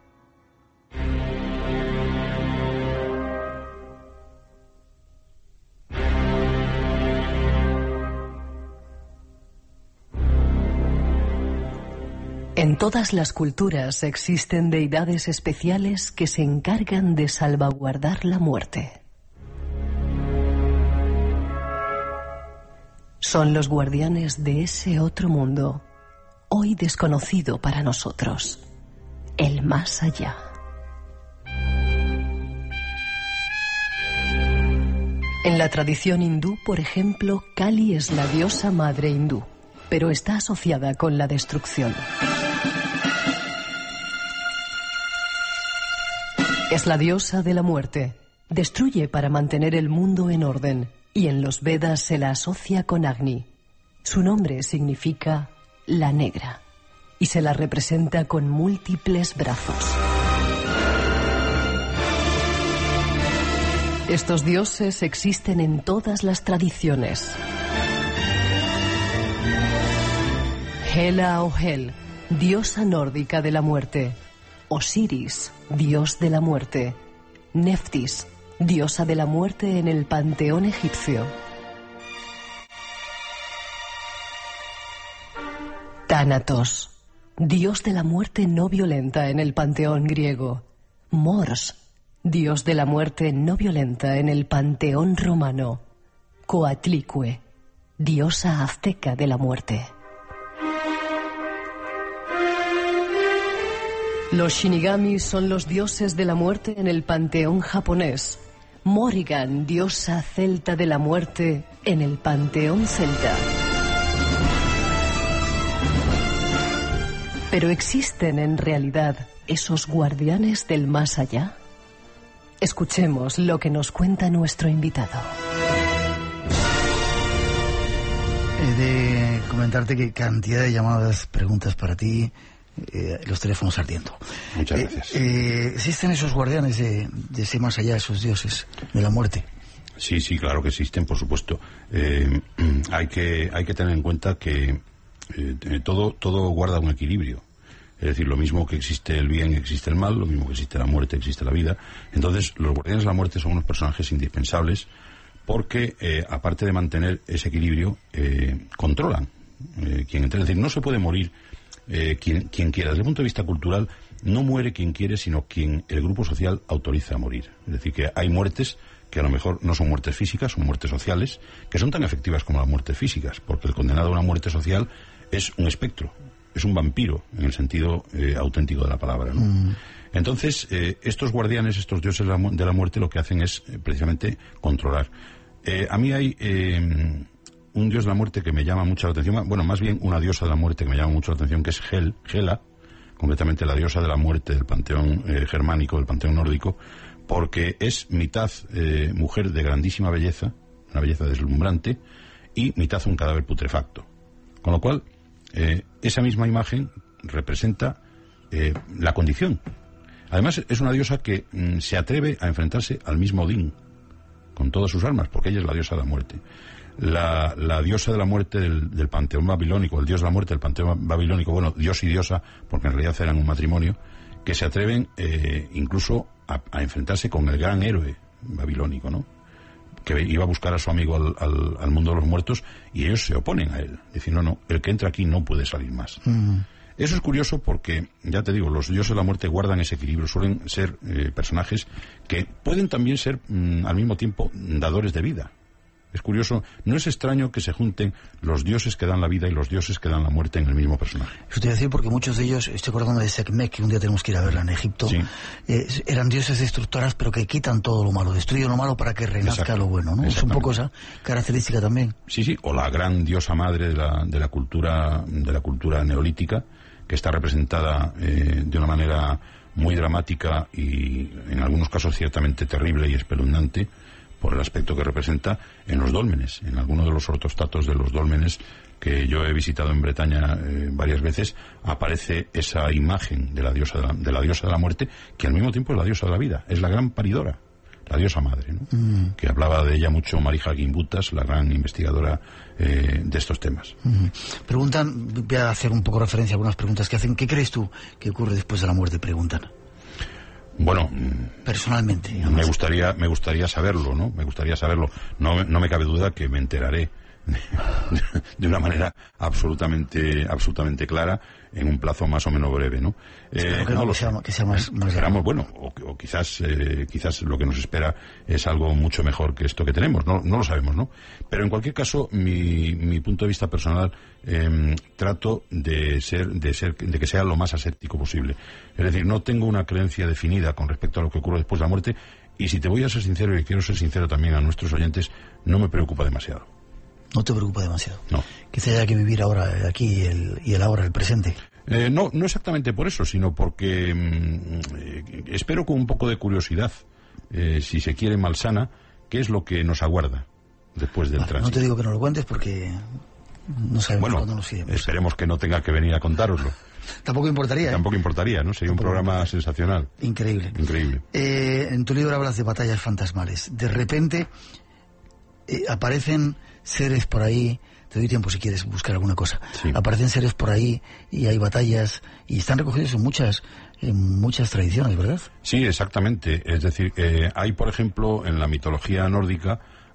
En todas las culturas existen deidades especiales que se encargan de salvaguardar la muerte. Son los guardianes de ese otro mundo, hoy desconocido para nosotros, el más allá. En la tradición hindú, por ejemplo, Kali es la diosa madre hindú, pero está asociada con la destrucción. Es la diosa de la muerte. Destruye para mantener el mundo en orden, y en los Vedas se la asocia con Agni. Su nombre significa la negra, y se la representa con múltiples brazos. Estos dioses existen en todas las tradiciones. Hela o Hel, diosa nórdica de la muerte. Osiris, dios de la muerte. Neftis, diosa de la muerte en el panteón egipcio. Thanatos, dios de la muerte no violenta en el panteón griego. Mors, dios de la muerte no violenta en el panteón romano. Coatlicue, diosa azteca de la muerte. Los Shinigami son los dioses de la muerte en el panteón japonés. Morrigan, diosa celta de la muerte en el panteón celta. ¿Pero existen en realidad esos guardianes del más allá? Escuchemos lo que nos cuenta nuestro invitado. He de comentarte que cantidad de llamadas, preguntas para ti, eh, los teléfonos ardiendo. Muchas eh, gracias. Eh, ¿Existen esos guardianes de, de ese más allá, esos dioses de la muerte? Sí, sí, claro que existen, por supuesto. Eh, hay que hay que tener en cuenta que eh, todo todo guarda un equilibrio. Es decir, lo mismo que existe el bien, existe el mal, lo mismo que existe la muerte, existe la vida. Entonces, los guardianes de la muerte son unos personajes indispensables porque, eh, aparte de mantener ese equilibrio, eh, controlan eh, quien entra. Es decir, no se puede morir eh, quien, quien quiera. Desde el punto de vista cultural, no muere quien quiere, sino quien el grupo social autoriza a morir. Es decir, que hay muertes que a lo mejor no son muertes físicas, son muertes sociales, que son tan efectivas como las muertes físicas, porque el condenado a una muerte social es un espectro. Es un vampiro, en el sentido eh, auténtico de la palabra, ¿no? Mm. Entonces, eh, estos guardianes, estos dioses de la, mu- de la muerte, lo que hacen es eh, precisamente controlar. Eh, a mí hay eh, un dios de la muerte que me llama mucho la atención, bueno, más bien una diosa de la muerte que me llama mucho la atención, que es Hel, Hela, concretamente la diosa de la muerte del panteón eh, germánico, del panteón nórdico, porque es mitad eh, mujer de grandísima belleza, una belleza deslumbrante, y mitad un cadáver putrefacto. Con lo cual, Eh, esa misma imagen representa eh, la condición. Además, es una diosa que mm, se atreve a enfrentarse al mismo Odín con todas sus armas, porque ella es la diosa de la muerte. La, la diosa de la muerte del, del panteón babilónico, el dios de la muerte del panteón babilónico, bueno, dios y diosa, porque en realidad eran un matrimonio, que se atreven eh, incluso a, a enfrentarse con el gran héroe babilónico, ¿no?, que iba a buscar a su amigo al, al, al mundo de los muertos, y ellos se oponen a él, diciendo, no, no, el que entra aquí no puede salir más. Mm. Eso es curioso porque, ya te digo, los dioses de la muerte guardan ese equilibrio, suelen ser eh, personajes que pueden también ser mm, al mismo tiempo dadores de vida. Es curioso, no es extraño que se junten los dioses que dan la vida y los dioses que dan la muerte en el mismo personaje. Eso te voy a decir porque muchos de ellos, estoy acordando de Sekhmet, que un día tenemos que ir a verla en Egipto, sí. eh, eran dioses destructoras, pero que quitan todo lo malo, destruyen lo malo para que renazca Exacto. lo bueno, ¿no? Es un poco esa característica también. Sí, sí, o la gran diosa madre de la, de la cultura de la cultura neolítica, que está representada eh, de una manera muy dramática y en algunos casos ciertamente terrible y espeluznante, por el aspecto que representa en los dólmenes, en algunos de los ortostatos de los dólmenes que yo he visitado en Bretaña eh, varias veces, aparece esa imagen de la diosa de la, de la diosa de la muerte, que al mismo tiempo es la diosa de la vida, es la gran paridora, la diosa madre, ¿no? Mm. Que hablaba de ella mucho Marija Gimbutas, la gran investigadora eh, de estos temas. Mm. Preguntan, voy a hacer un poco referencia a algunas preguntas que hacen, ¿qué crees tú que ocurre después de la muerte? Preguntan. Bueno, personalmente, digamos. me gustaría me gustaría saberlo, ¿no? Me gustaría saberlo. No, no me cabe duda que me enteraré de, de una manera absolutamente absolutamente clara en un plazo más o menos breve, ¿no? Eh, que, no lo sea, que sea más, más esperamos, bueno, o, o quizás eh, quizás lo que nos espera es algo mucho mejor que esto que tenemos, no, no lo sabemos, ¿no? Pero en cualquier caso, mi, mi punto de vista personal, eh, trato de ser de ser de que sea lo más aséptico posible. Es decir, no tengo una creencia definida con respecto a lo que ocurre después de la muerte, y si te voy a ser sincero, y quiero ser sincero también a nuestros oyentes, no me preocupa demasiado. No te preocupa demasiado. No. Quizá haya que vivir ahora, aquí y el, y el ahora, el presente. Eh, no, no exactamente por eso, sino porque mm, eh, espero con un poco de curiosidad, eh, si se quiere malsana, qué es lo que nos aguarda después del bueno, tránsito. No te digo que no lo cuentes porque no sabemos bueno, cuándo nos iremos. Esperemos que no tenga que venir a contároslo. Tampoco importaría. ¿eh? Tampoco importaría, ¿no? Sería Tampoco un programa importaría. sensacional. Increíble. Increíble. Eh, en tu libro hablas de batallas fantasmales. De repente eh, aparecen seres por ahí. Te doy tiempo si quieres buscar alguna cosa. Sí. Aparecen seres por ahí y hay batallas y están recogidos en muchas en muchas tradiciones, ¿verdad? Sí, exactamente. Es decir, eh, hay, por ejemplo, en la mitología nórdica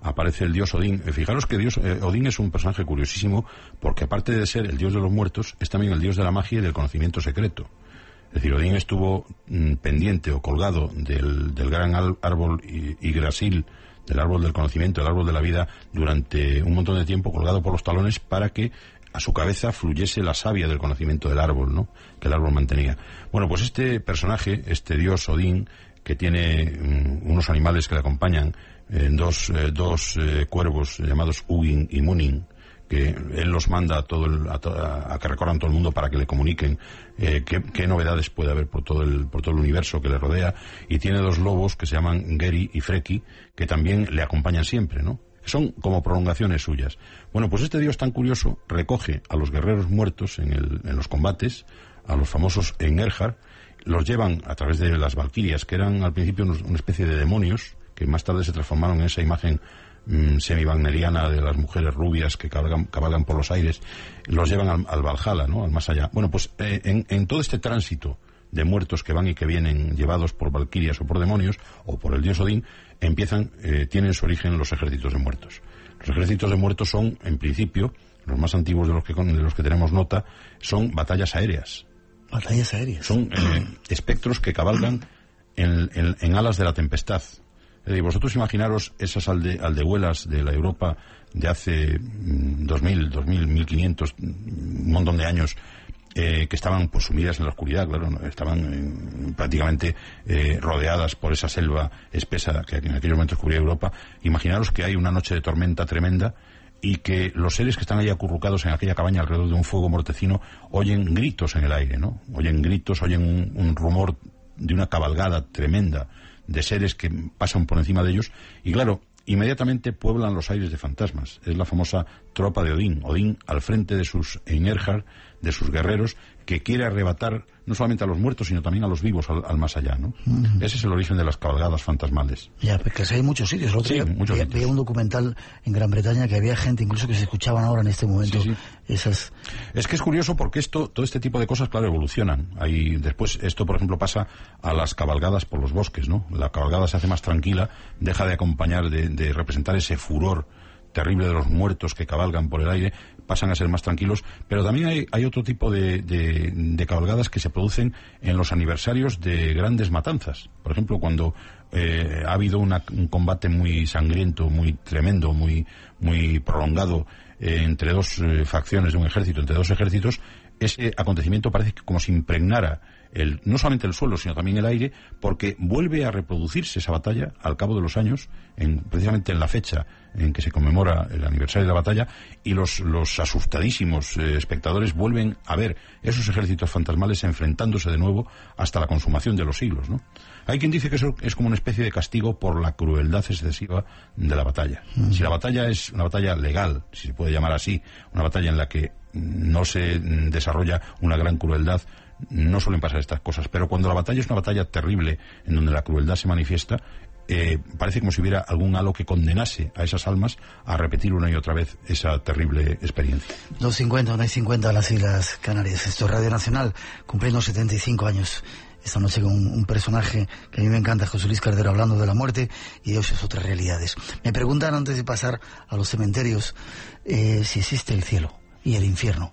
aparece el dios Odín. Eh, fijaros que dios, eh, Odín es un personaje curiosísimo, porque aparte de ser el dios de los muertos, es también el dios de la magia y del conocimiento secreto. Es decir, Odín estuvo mm, pendiente o colgado del, del gran al, árbol Yggdrasil, del árbol del conocimiento, del árbol de la vida, durante un montón de tiempo, colgado por los talones, para que a su cabeza fluyese la savia del conocimiento del árbol, ¿no?, que el árbol mantenía. Bueno, pues este personaje, este dios Odín, que tiene mm, unos animales que le acompañan, eh, dos, eh, dos eh, cuervos llamados Hugin y Munin, que él los manda a, todo el, a, to, a, a que recorran todo el mundo para que le comuniquen eh, qué, qué novedades puede haber por todo el por todo el universo que le rodea, y tiene dos lobos que se llaman Geri y Freki, que también le acompañan siempre, ¿no? Son como prolongaciones suyas. Bueno, pues este dios tan curioso recoge a los guerreros muertos en, el, en los combates, a los famosos Einherjar, los llevan a través de las valquirias, que eran al principio unos, una especie de demonios, que más tarde se transformaron en esa imagen mm, semi-wagneriana de las mujeres rubias que cabalgan, cabalgan por los aires, los llevan al, al Valhalla, ¿no?, al más allá. Bueno, pues eh, en, en todo este tránsito de muertos que van y que vienen llevados por valquirias o por demonios, o por el dios Odín, empiezan, eh, tienen su origen los ejércitos de muertos. Los ejércitos de muertos son, en principio, los más antiguos de los que, de los que tenemos nota, son batallas aéreas. Batallas aéreas. Son eh, espectros que cabalgan en, en, en alas de la tempestad. Es decir, vosotros imaginaros esas alde, aldehuelas de la Europa de hace dos mil, dos mil, mil quinientos, un montón de años, eh, que estaban pues sumidas en la oscuridad, claro, ¿no? Estaban eh, prácticamente eh, rodeadas por esa selva espesa que en aquellos momentos cubría Europa. Imaginaros que hay una noche de tormenta tremenda y que los seres que están ahí acurrucados en aquella cabaña alrededor de un fuego mortecino oyen gritos en el aire, ¿no? Oyen gritos, oyen un, un rumor de una cabalgada tremenda de seres que pasan por encima de ellos, y claro, inmediatamente pueblan los aires de fantasmas. Es la famosa tropa de Odín, Odín al frente de sus Einherjar, de sus guerreros, que quiere arrebatar no solamente a los muertos, sino también a los vivos al, al más allá, ¿no? Uh-huh. Ese es el origen de las cabalgadas fantasmales. Ya, porque hay muchos sitios. El otro sí, día muchos veía, sitios. veía un documental en Gran Bretaña que había gente incluso que se escuchaban ahora en este momento. Sí, sí. Esas... Es que es curioso porque esto, todo este tipo de cosas, claro, evolucionan. Hay, después, esto, por ejemplo, pasa a las cabalgadas por los bosques, ¿no? La cabalgada se hace más tranquila, deja de acompañar, de, de representar ese furor terrible de los muertos que cabalgan por el aire, pasan a ser más tranquilos, pero también hay, hay otro tipo de, de, de cabalgadas que se producen en los aniversarios de grandes matanzas. Por ejemplo, cuando eh, ha habido una, un combate muy sangriento, muy tremendo, muy, muy prolongado eh, entre dos eh, facciones de un ejército, entre dos ejércitos, ese acontecimiento parece que como si impregnara el, no solamente el suelo, sino también el aire, porque vuelve a reproducirse esa batalla al cabo de los años, en, precisamente en la fecha en que se conmemora el aniversario de la batalla, y los, los asustadísimos eh, espectadores vuelven a ver esos ejércitos fantasmales enfrentándose de nuevo hasta la consumación de los siglos, ¿no? Hay quien dice que eso es como una especie de castigo por la crueldad excesiva de la batalla. Mm. Si la batalla es una batalla legal, si se puede llamar así, una batalla en la que no se desarrolla una gran crueldad, no suelen pasar estas cosas. Pero cuando la batalla es una batalla terrible, en donde la crueldad se manifiesta, eh, parece como si hubiera algún halo que condenase a esas almas a repetir una y otra vez esa terrible experiencia. dos cincuenta, una y cincuenta a las Islas Canarias. Esto es Radio Nacional, cumpliendo setenta y cinco años. Esta noche con un, un personaje que a mí me encanta, José Luis Cardero, hablando de la muerte y de esas otras realidades. Me preguntan antes de pasar a los cementerios eh, si existe el cielo y el infierno.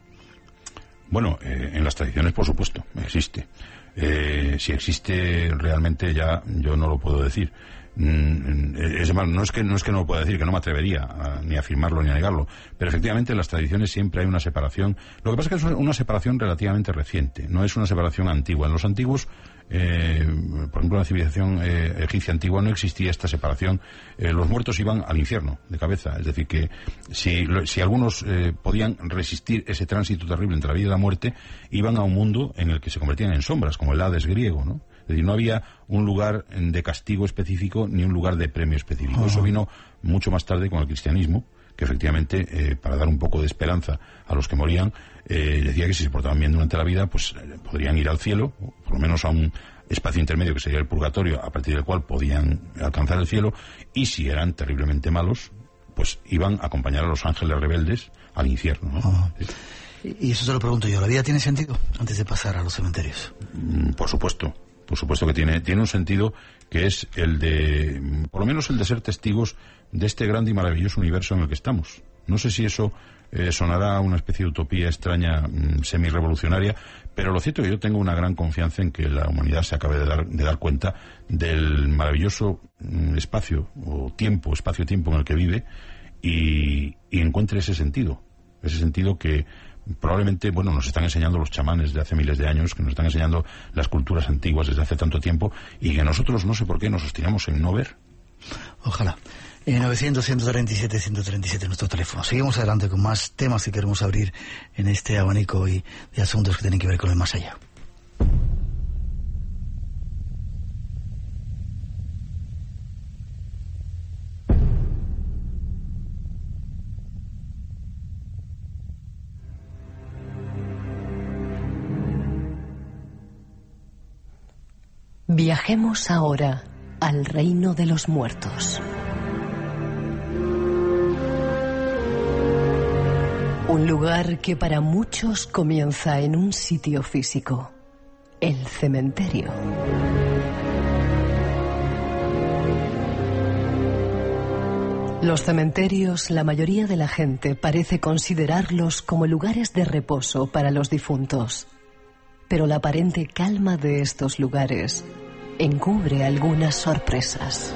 Bueno, eh, en las tradiciones, por supuesto, existe. Eh, si existe realmente ya yo no lo puedo decir. Mm, es más, no es que no es que no lo pueda decir, que no me atrevería a, ni a afirmarlo ni a negarlo, pero efectivamente en las tradiciones siempre hay una separación. Lo que pasa es que es una separación relativamente reciente, no es una separación antigua. En los antiguos, eh, por ejemplo en la civilización eh, egipcia antigua no existía esta separación. Eh, los muertos iban al infierno de cabeza, es decir que si, si algunos eh, podían resistir ese tránsito terrible entre la vida y la muerte, iban a un mundo en el que se convertían en sombras, como el Hades griego, ¿no? Es decir, no había un lugar de castigo específico ni un lugar de premio específico. Uh-huh. Eso vino mucho más tarde con el cristianismo, que efectivamente, eh, para dar un poco de esperanza a los que morían, eh, decía que si se portaban bien durante la vida, pues eh, podrían ir al cielo, o por lo menos a un espacio intermedio que sería el purgatorio, a partir del cual podían alcanzar el cielo, y si eran terriblemente malos, pues iban a acompañar a los ángeles rebeldes al infierno, ¿no? Uh-huh. Sí. Y eso te lo pregunto yo, ¿la vida tiene sentido? Antes de pasar a los cementerios. Mm, por supuesto. por supuesto que tiene, tiene un sentido que es el de, por lo menos el de ser testigos de este grande y maravilloso universo en el que estamos. No sé si eso eh, sonará una especie de utopía extraña, mm, semi-revolucionaria, pero lo cierto es que yo tengo una gran confianza en que la humanidad se acabe de dar, de dar cuenta del maravilloso mm, espacio, o tiempo, espacio-tiempo en el que vive, y, y encuentre ese sentido, ese sentido que probablemente, bueno, nos están enseñando los chamanes de hace miles de años, que nos están enseñando las culturas antiguas desde hace tanto tiempo, y que nosotros no sé por qué nos obstinamos en no ver. Ojalá. En novecientos, ciento treinta y siete, ciento treinta y siete nuestro teléfono. Seguimos adelante con más temas que queremos abrir en este abanico y de asuntos que tienen que ver con el más allá. Viajemos ahora al reino de los muertos. Un lugar que para muchos comienza en un sitio físico, el cementerio. Los cementerios, la mayoría de la gente parece considerarlos como lugares de reposo para los difuntos. Pero la aparente calma de estos lugares encubre algunas sorpresas.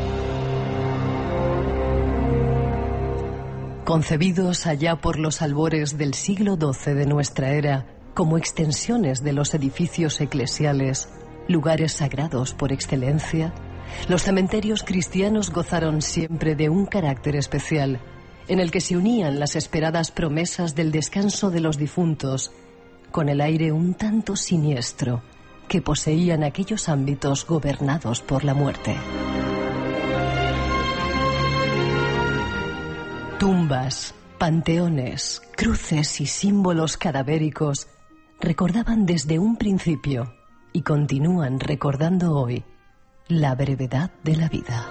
Concebidos allá por los albores del siglo doce de nuestra era como extensiones de los edificios eclesiales, lugares sagrados por excelencia, los cementerios cristianos gozaron siempre de un carácter especial, en el que se unían las esperadas promesas del descanso de los difuntos con el aire un tanto siniestro que poseían aquellos ámbitos gobernados por la muerte. Tumbas, panteones, cruces y símbolos cadavéricos recordaban desde un principio y continúan recordando hoy la brevedad de la vida.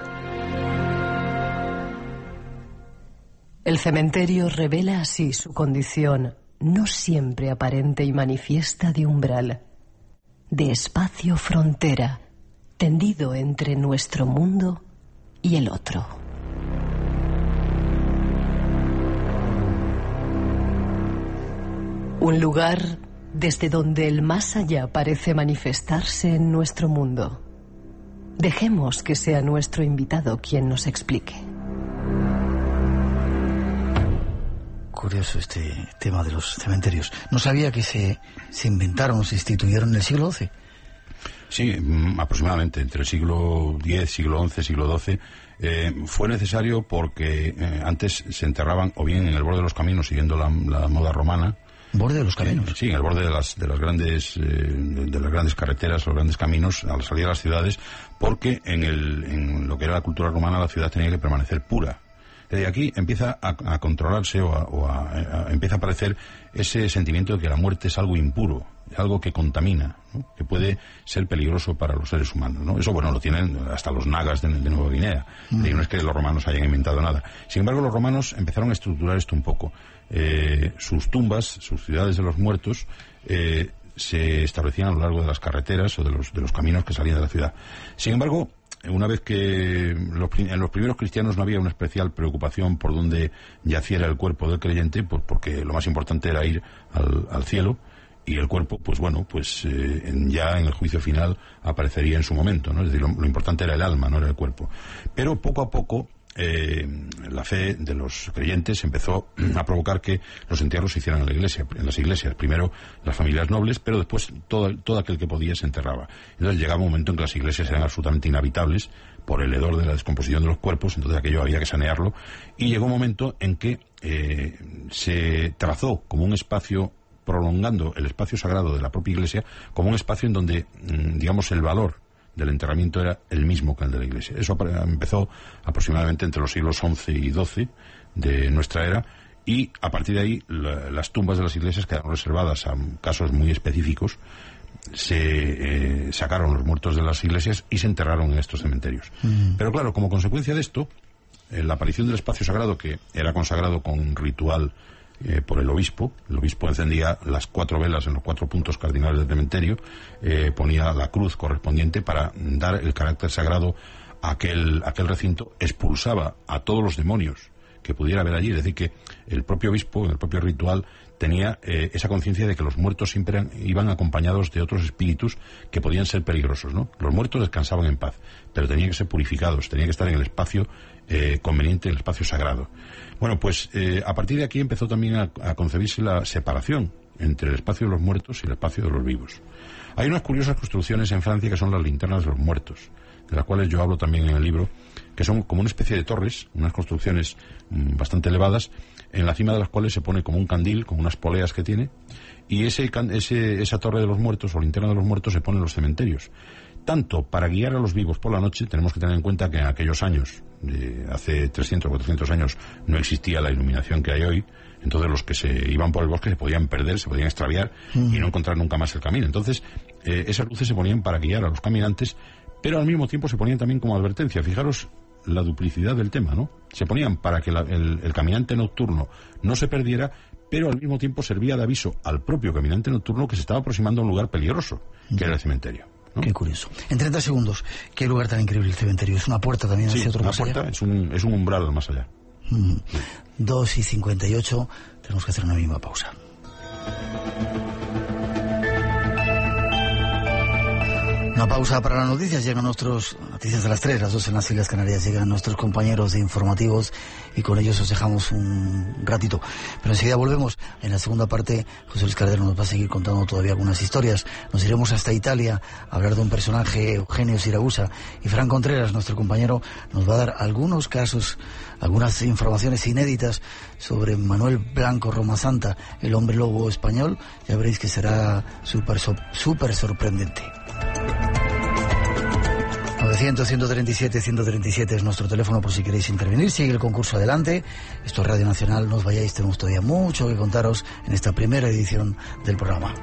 El cementerio revela así su condición no siempre aparente y manifiesta de umbral, de espacio frontera, tendido entre nuestro mundo y el otro. Un lugar desde donde el más allá parece manifestarse en nuestro mundo. Dejemos que sea nuestro invitado quien nos explique. Curioso este tema de los cementerios. No sabía que se, se inventaron, se instituyeron en el siglo doce. Sí, aproximadamente entre el siglo diez, siglo once, siglo doce. Eh, fue necesario porque eh, antes se enterraban o bien en el borde de los caminos, siguiendo la, la moda romana. ¿Borde de los caminos? Eh, sí, en el borde de las, de las grandes, eh, de las grandes carreteras, los grandes caminos, al salir a las ciudades, porque en, el, en lo que era la cultura romana la ciudad tenía que permanecer pura. De aquí empieza a, a controlarse o, a, o a, a, empieza a aparecer ese sentimiento de que la muerte es algo impuro, algo que contamina, ¿no? Que puede ser peligroso para los seres humanos, ¿no? Eso, bueno, lo tienen hasta los nagas de, de Nueva Guinea. Mm. Y no es que los romanos hayan inventado nada. Sin embargo, los romanos empezaron a estructurar esto un poco. Eh, sus tumbas, sus ciudades de los muertos, eh, se establecían a lo largo de las carreteras o de los, de los caminos que salían de la ciudad. Sin embargo, una vez que los, en los primeros cristianos no había una especial preocupación por dónde yaciera el cuerpo del creyente, pues porque lo más importante era ir al, al cielo, y el cuerpo, pues bueno, pues eh, en, ya en el juicio final aparecería en su momento, ¿no? Es decir, lo, lo importante era el alma, no era el cuerpo. Pero poco a poco eh, la fe de los creyentes empezó a provocar que los entierros se hicieran en la iglesia, en las iglesias. Primero las familias nobles, pero después todo, todo aquel que podía se enterraba. Entonces llegaba un momento en que las iglesias eran absolutamente inhabitables por el hedor de la descomposición de los cuerpos, entonces aquello había que sanearlo, y llegó un momento en que eh, se trazó como un espacio, prolongando el espacio sagrado de la propia iglesia, como un espacio en donde, digamos, el valor del enterramiento era el mismo que el de la iglesia. Eso empezó aproximadamente entre los siglos once y doce de nuestra era, y a partir de ahí la, las tumbas de las iglesias quedaron reservadas a casos muy específicos. Se eh, sacaron los muertos de las iglesias y se enterraron en estos cementerios. Mm. Pero claro, como consecuencia de esto, eh, la aparición del espacio sagrado, que era consagrado con un ritual eh, por el obispo. El obispo encendía las cuatro velas en los cuatro puntos cardinales del cementerio, eh, ponía la cruz correspondiente para dar el carácter sagrado a aquel, a aquel recinto, expulsaba a todos los demonios que pudiera haber allí. Es decir, que el propio obispo, en el propio ritual, tenía eh, esa conciencia de que los muertos siempre eran, iban acompañados de otros espíritus que podían ser peligrosos, ¿no? Los muertos descansaban en paz, pero tenían que ser purificados, tenían que estar en el espacio eh, conveniente, en el espacio sagrado. Bueno, pues eh, a partir de aquí empezó también a, a concebirse la separación entre el espacio de los muertos y el espacio de los vivos. Hay unas curiosas construcciones en Francia que son las linternas de los muertos, de las cuales yo hablo también en el libro, que son como una especie de torres, unas construcciones mmm, bastante elevadas, en la cima de las cuales se pone como un candil, con unas poleas que tiene, y ese, ese, esa torre de los muertos o linterna de los muertos se pone en los cementerios. Tanto para guiar a los vivos por la noche, tenemos que tener en cuenta que en aquellos años, de hace trescientos o cuatrocientos años, no existía la iluminación que hay hoy. Entonces los que se iban por el bosque se podían perder, se podían extraviar mm. y no encontrar nunca más el camino. Entonces eh, esas luces se ponían para guiar a los caminantes, pero al mismo tiempo se ponían también como advertencia. Fijaros la duplicidad del tema, ¿no? Se ponían para que la, el, el caminante nocturno no se perdiera, pero al mismo tiempo servía de aviso al propio caminante nocturno que se estaba aproximando a un lugar peligroso, que mm. era el cementerio, ¿no? Qué curioso. En treinta segundos, qué lugar tan increíble el cementerio. Es una puerta también sí, hacia otro una más puerta, allá. Es un, es un umbral más allá. Mm. dos y cincuenta y ocho, tenemos que hacer una mínima pausa. Una pausa para las noticias. Llegan nuestros noticias de las tres, las dos en las Islas Canarias. Llegan nuestros compañeros de informativos y con ellos os dejamos un ratito. Pero enseguida volvemos. En la segunda parte, José Luis Cardero nos va a seguir contando todavía algunas historias. Nos iremos hasta Italia a hablar de un personaje, Eugenio Siragusa. Y Fran Contreras, nuestro compañero, nos va a dar algunos casos, algunas informaciones inéditas sobre Manuel Blanco Romasanta, el hombre lobo español. Ya veréis que será súper súper sorprendente. novecientos, ciento treinta y siete, ciento treinta y siete es nuestro teléfono por si queréis intervenir. Sigue el concurso adelante. Esto es Radio Nacional. No os vayáis, tenemos todavía mucho que contaros en esta primera edición del programa.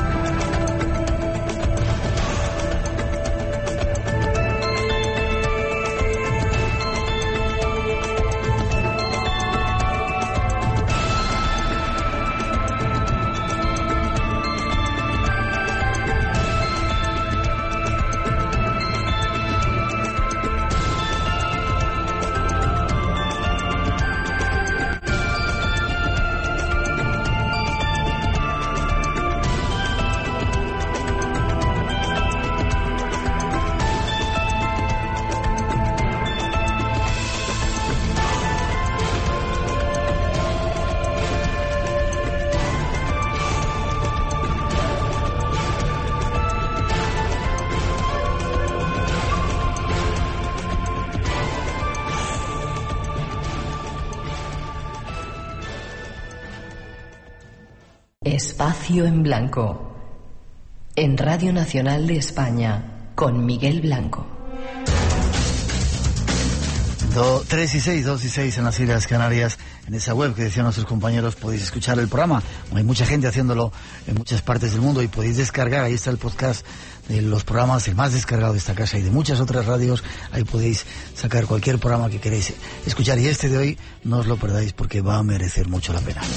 Espacio en Blanco, en Radio Nacional de España, con Miguel Blanco. Do, tres y seis, dos y seis en las Islas Canarias. En esa web que decían nuestros compañeros podéis escuchar el programa. Hay mucha gente haciéndolo en muchas partes del mundo y podéis descargar. Ahí está el podcast de los programas, el más descargado de esta casa y de muchas otras radios. Ahí podéis sacar cualquier programa que queréis escuchar. Y este de hoy no os lo perdáis porque va a merecer mucho la pena.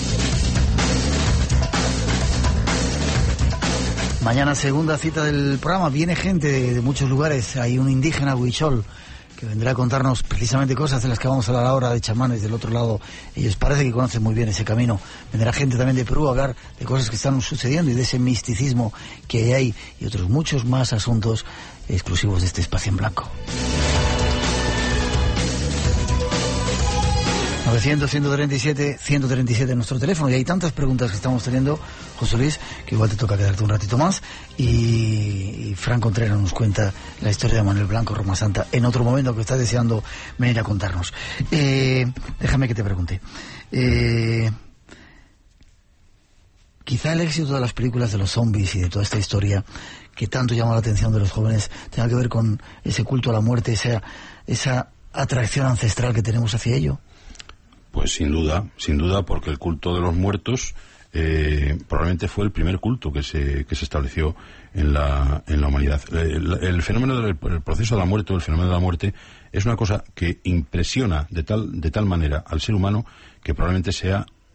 Mañana segunda cita del programa. Viene gente de, de muchos lugares. Hay un indígena huichol que vendrá a contarnos precisamente cosas de las que vamos a hablar ahora, de chamanes del otro lado. Ellos parece que conocen muy bien ese camino. Vendrá gente también de Perú a hablar de cosas que están sucediendo y de ese misticismo que hay y otros muchos más asuntos exclusivos de este Espacio en Blanco. novecientos, ciento treinta y siete, ciento treinta y siete en nuestro teléfono. Y hay tantas preguntas que estamos teniendo, José Luis, que igual te toca quedarte un ratito más. Y, y Fran Contreras nos cuenta la historia de Manuel Blanco Romasanta en otro momento que estás deseando venir a contarnos. Eh, déjame que te pregunte. Eh, quizá el éxito de las películas de los zombies y de toda esta historia que tanto llama la atención de los jóvenes tenga que ver con ese culto a la muerte, esa, esa atracción ancestral que tenemos hacia ello. Pues sin duda, sin duda, porque el culto de los muertos eh, probablemente fue el primer culto que se que se estableció en la en la humanidad. El, el fenómeno del el proceso de la muerte, el fenómeno de la muerte, es una cosa que impresiona de tal de tal manera al ser humano que probablemente sea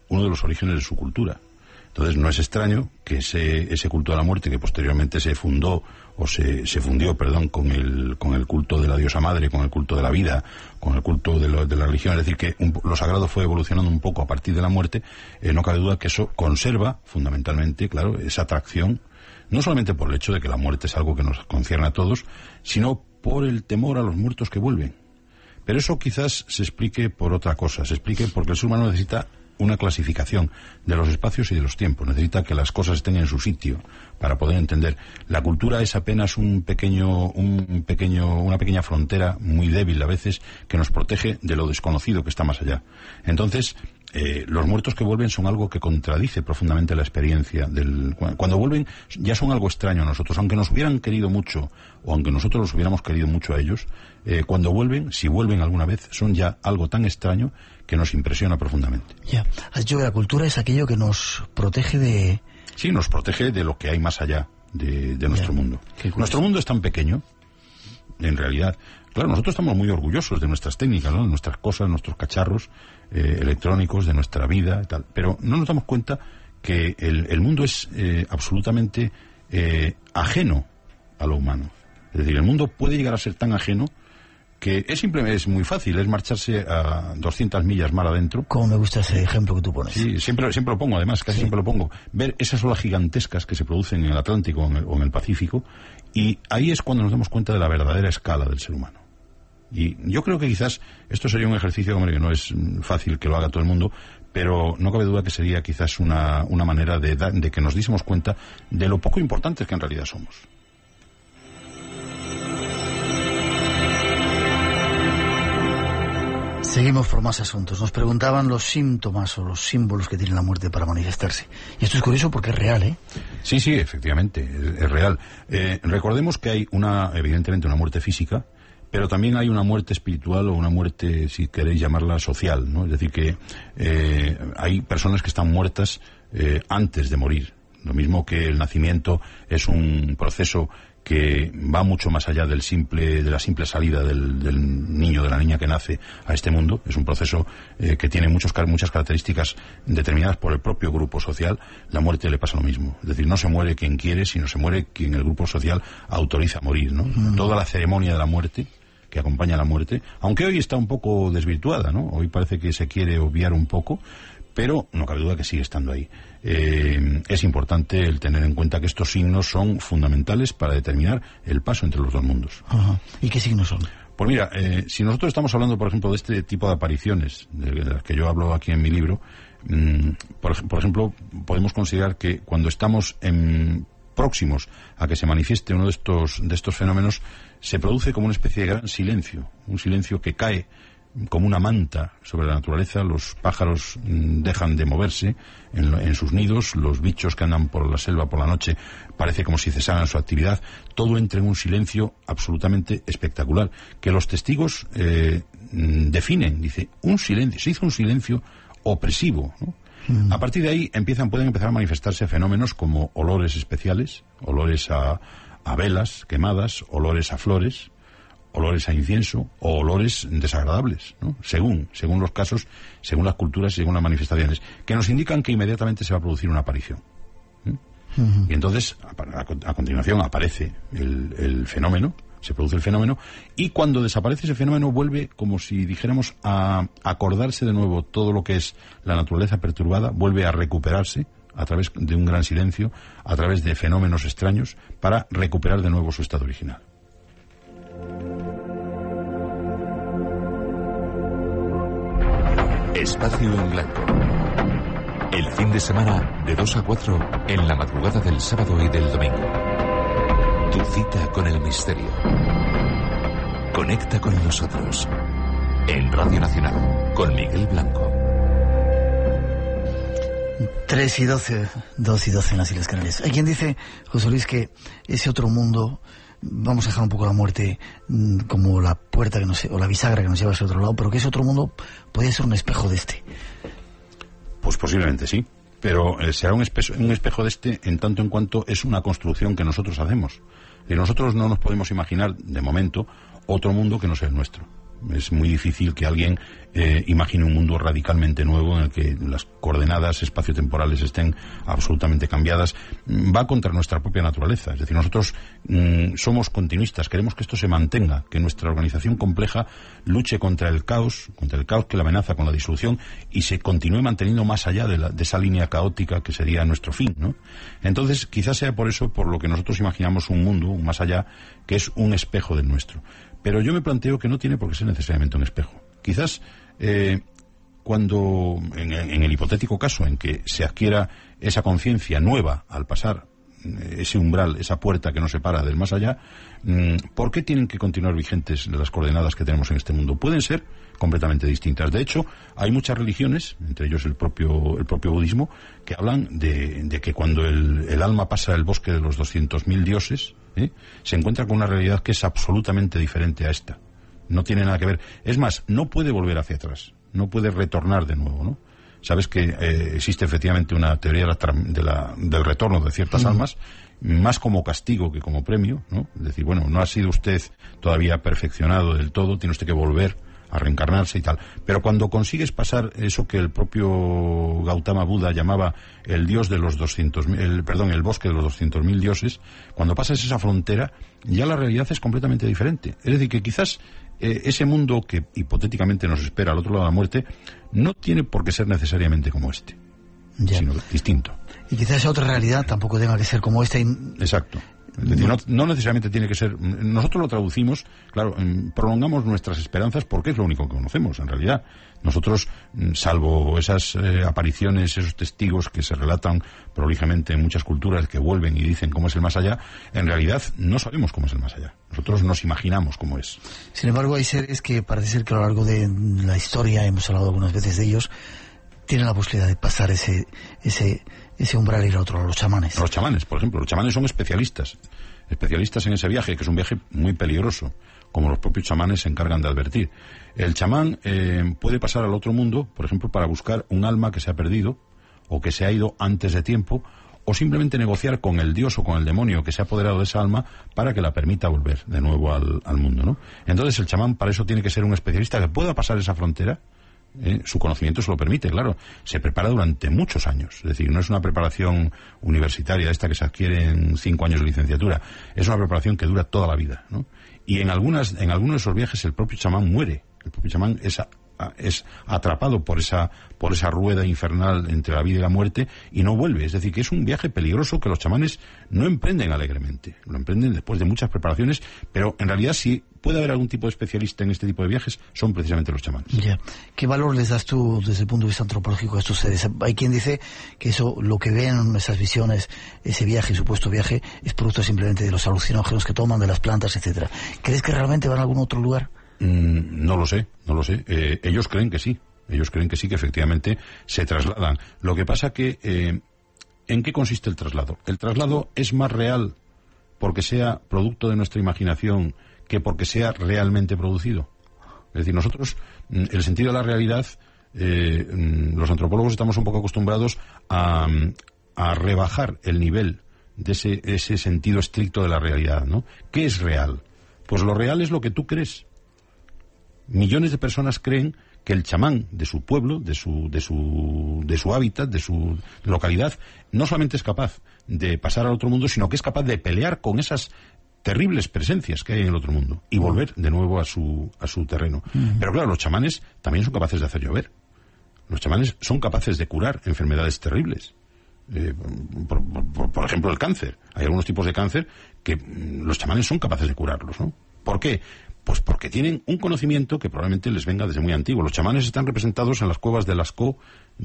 uno de los orígenes de su cultura. Entonces no es extraño que ese, ese culto a la muerte, que posteriormente se fundó o se, se fundió, perdón, con el, con el culto de la diosa madre, con el culto de la vida, con el culto de, lo, de la religión, es decir, que un, lo sagrado fue evolucionando un poco a partir de la muerte, eh, no cabe duda que eso conserva fundamentalmente, claro, esa atracción, no solamente por el hecho de que la muerte es algo que nos concierne a todos, sino por el temor a los muertos que vuelven. Pero eso quizás se explique por otra cosa, se explique porque el ser humano necesita una clasificación de los espacios y de los tiempos, necesita que las cosas estén en su sitio para poder entender. La cultura es apenas un pequeño, un pequeño, una pequeña frontera muy débil a veces que nos protege de lo desconocido que está más allá. Entonces, eh, los muertos que vuelven son algo que contradice profundamente la experiencia del... Cuando vuelven ya son algo extraño a nosotros, aunque nos hubieran querido mucho o aunque nosotros los hubiéramos querido mucho a ellos, eh, cuando vuelven, si vuelven alguna vez, son ya algo tan extraño que nos impresiona profundamente. Ya, has dicho que la cultura es aquello que nos protege de... Sí, nos protege de lo que hay más allá de, de nuestro ya. mundo. Nuestro mundo es tan pequeño, en realidad. Claro, nosotros estamos muy orgullosos de nuestras técnicas, ¿no? De nuestras cosas, nuestros cacharros eh, electrónicos, de nuestra vida y tal. Pero no nos damos cuenta que el, el mundo es eh, absolutamente eh, ajeno a lo humano. Es decir, el mundo puede llegar a ser tan ajeno que es simplemente es muy fácil, es marcharse a doscientas millas mar adentro. Como me gusta ese ejemplo que tú pones. Sí, siempre, siempre lo pongo, además, casi sí. siempre lo pongo. Ver esas olas gigantescas que se producen en el Atlántico o en el, o en el Pacífico, y ahí es cuando nos damos cuenta de la verdadera escala del ser humano. Y yo creo que quizás esto sería un ejercicio, hombre, que no es fácil que lo haga todo el mundo, pero no cabe duda que sería quizás una, una manera de, da, de que nos diésemos cuenta de lo poco importantes que en realidad somos. Seguimos por más asuntos. Nos preguntaban los síntomas o los símbolos que tiene la muerte para manifestarse. Y esto es curioso porque es real, ¿eh? Sí, sí, efectivamente, es, es real. Eh, recordemos que hay una, evidentemente, una muerte física, pero también hay una muerte espiritual o una muerte, si queréis llamarla, social, ¿no? Es decir, que eh, hay personas que están muertas eh, antes de morir. Lo mismo que el nacimiento es un proceso que va mucho más allá del simple, de la simple salida del, del niño, de la niña que nace a este mundo. Es un proceso eh, que tiene muchos, muchas características determinadas por el propio grupo social. La muerte le pasa lo mismo. Es decir, no se muere quien quiere, sino se muere quien el grupo social autoriza a morir, ¿no? Mm. Toda la ceremonia de la muerte que acompaña a la muerte, aunque hoy está un poco desvirtuada, ¿no? Hoy parece que se quiere obviar un poco, pero no cabe duda que sigue estando ahí. Eh, es importante el tener en cuenta que estos signos son fundamentales para determinar el paso entre los dos mundos. Ajá. ¿Y qué signos son? Pues mira, eh, si nosotros estamos hablando, por ejemplo, de este tipo de apariciones, de las que yo hablo aquí en mi libro, mmm, por, por ejemplo, podemos considerar que cuando estamos en, próximos a que se manifieste uno de estos, de estos fenómenos, se produce como una especie de gran silencio, un silencio que cae como una manta sobre la naturaleza. Los pájaros mmm, dejan de moverse en, en sus nidos, los bichos que andan por la selva por la noche parece como si cesaran su actividad, todo entra en un silencio absolutamente espectacular, que los testigos eh, definen, dice, un silencio, se hizo un silencio opresivo, ¿no? Mm. A partir de ahí empiezan, pueden empezar a manifestarse fenómenos como olores especiales, olores a, a velas quemadas, olores a flores, olores a incienso o olores desagradables, ¿no? Según, según los casos, según las culturas y según las manifestaciones, que nos indican que inmediatamente se va a producir una aparición. ¿Mm? Uh-huh. Y entonces, a, a, a continuación, aparece el, el fenómeno, se produce el fenómeno, y cuando desaparece ese fenómeno vuelve, como si dijéramos, a acordarse de nuevo todo lo que es la naturaleza perturbada, vuelve a recuperarse a través de un gran silencio, a través de fenómenos extraños, para recuperar de nuevo su estado original. Espacio en Blanco. El fin de semana de dos a cuatro en la madrugada del sábado y del domingo. Tu cita con el misterio. Conecta con nosotros. En Radio Nacional, con Miguel Blanco. Tres y doce, dos y doce en las Islas Canarias. Hay quien dice, José Luis, que ese otro mundo, vamos a dejar un poco la muerte como la puerta que nos, o la bisagra que nos lleva a ese otro lado, pero que ese otro mundo podría ser un espejo de este. Pues posiblemente sí, pero eh, será un espejo, un espejo de este en tanto en cuanto es una construcción que nosotros hacemos. Y nosotros no nos podemos imaginar, de momento, otro mundo que no sea el nuestro. Es muy difícil que alguien eh, imagine un mundo radicalmente nuevo en el que las coordenadas espaciotemporales estén absolutamente cambiadas. Va contra nuestra propia naturaleza. Es decir, nosotros mmm, somos continuistas, queremos que esto se mantenga, que nuestra organización compleja luche contra el caos, contra el caos que la amenaza con la disolución y se continúe manteniendo más allá de, la, de esa línea caótica que sería nuestro fin, ¿no? Entonces, quizás sea por eso por lo que nosotros imaginamos un mundo, un más allá, que es un espejo del nuestro. Pero yo me planteo que no tiene por qué ser necesariamente un espejo. Quizás eh, cuando, en, en el hipotético caso en que se adquiera esa conciencia nueva al pasar ese umbral, esa puerta que nos separa del más allá, ¿por qué tienen que continuar vigentes las coordenadas que tenemos en este mundo? Pueden ser completamente distintas. De hecho, hay muchas religiones, entre ellos el propio el propio budismo, que hablan de, de que cuando el, el alma pasa el bosque de los doscientos mil dioses, ¿eh? se encuentra con una realidad que es absolutamente diferente a esta. No tiene nada que ver. Es más, no puede volver hacia atrás, no puede retornar de nuevo, ¿no? Sabes que eh, existe efectivamente una teoría de la, de la, del retorno de ciertas mm. almas, más como castigo que como premio, ¿no? Es decir, bueno, no ha sido usted todavía perfeccionado del todo, tiene usted que volver a reencarnarse y tal. Pero cuando consigues pasar eso que el propio Gautama Buda llamaba el dios de los doscientos mil, el, perdón, el bosque de los doscientos mil dioses, cuando pasas esa frontera, ya la realidad es completamente diferente. Es decir, que quizás eh, ese mundo que hipotéticamente nos espera al otro lado de la muerte no tiene por qué ser necesariamente como este, ya. sino distinto. Y quizás esa otra realidad tampoco tenga que ser como esta. Y... Exacto. Es decir, no, no necesariamente tiene que ser... Nosotros lo traducimos, claro, prolongamos nuestras esperanzas porque es lo único que conocemos, en realidad. Nosotros, salvo esas eh, apariciones, esos testigos que se relatan prolijamente en muchas culturas que vuelven y dicen cómo es el más allá, en realidad no sabemos cómo es el más allá. Nosotros nos imaginamos cómo es. Sin embargo, hay seres que parece ser que a lo largo de la historia, hemos hablado algunas veces de ellos, tienen la posibilidad de pasar ese... ese ese umbral y el otro, los chamanes. Los chamanes, por ejemplo. Los chamanes son especialistas. Especialistas en ese viaje, que es un viaje muy peligroso, como los propios chamanes se encargan de advertir. El chamán eh, puede pasar al otro mundo, por ejemplo, para buscar un alma que se ha perdido, o que se ha ido antes de tiempo, o simplemente negociar con el dios o con el demonio que se ha apoderado de esa alma para que la permita volver de nuevo al, al mundo, ¿no? Entonces el chamán para eso tiene que ser un especialista que pueda pasar esa frontera. Eh, su conocimiento se lo permite, claro. Se prepara durante muchos años. Es decir, no es una preparación universitaria esta que se adquiere en cinco años de licenciatura. Es una preparación que dura toda la vida, ¿no? Y en algunas, en algunos de esos viajes el propio chamán muere. El propio chamán es, a, a, es atrapado por esa, por esa rueda infernal entre la vida y la muerte y no vuelve. Es decir, que es un viaje peligroso que los chamanes no emprenden alegremente. Lo emprenden después de muchas preparaciones, pero en realidad sí puede haber algún tipo de especialista en este tipo de viajes, son precisamente los chamanes. Ya. ¿Qué valor les das tú desde el punto de vista antropológico a estos seres? Hay quien dice que eso, lo que ven, esas visiones, ese viaje, supuesto viaje, es producto simplemente de los alucinógenos que toman, de las plantas, etcétera. ¿Crees que realmente van a algún otro lugar? Mm, no lo sé, no lo sé. Eh, ellos creen que sí, ellos creen que sí, que efectivamente se trasladan. Lo que pasa que, eh, ¿en qué consiste el traslado? El traslado es más real porque sea producto de nuestra imaginación que porque sea realmente producido. Es decir, nosotros, el sentido de la realidad, eh, los antropólogos estamos un poco acostumbrados a, a rebajar el nivel de ese, ese sentido estricto de la realidad, ¿no? ¿Qué es real? Pues lo real es lo que tú crees. Millones de personas creen que el chamán de su pueblo, de su, de su, de su hábitat, de su localidad, no solamente es capaz de pasar al otro mundo, sino que es capaz de pelear con esas terribles presencias que hay en el otro mundo y volver de nuevo a su, a su terreno. Uh-huh. Pero claro, los chamanes también son capaces de hacer llover. Los chamanes son capaces de curar enfermedades terribles. Eh, por, por, por ejemplo, el cáncer. Hay algunos tipos de cáncer que los chamanes son capaces de curarlos, ¿no? ¿Por qué? Pues porque tienen un conocimiento que probablemente les venga desde muy antiguo. Los chamanes están representados en las cuevas de Lascaux,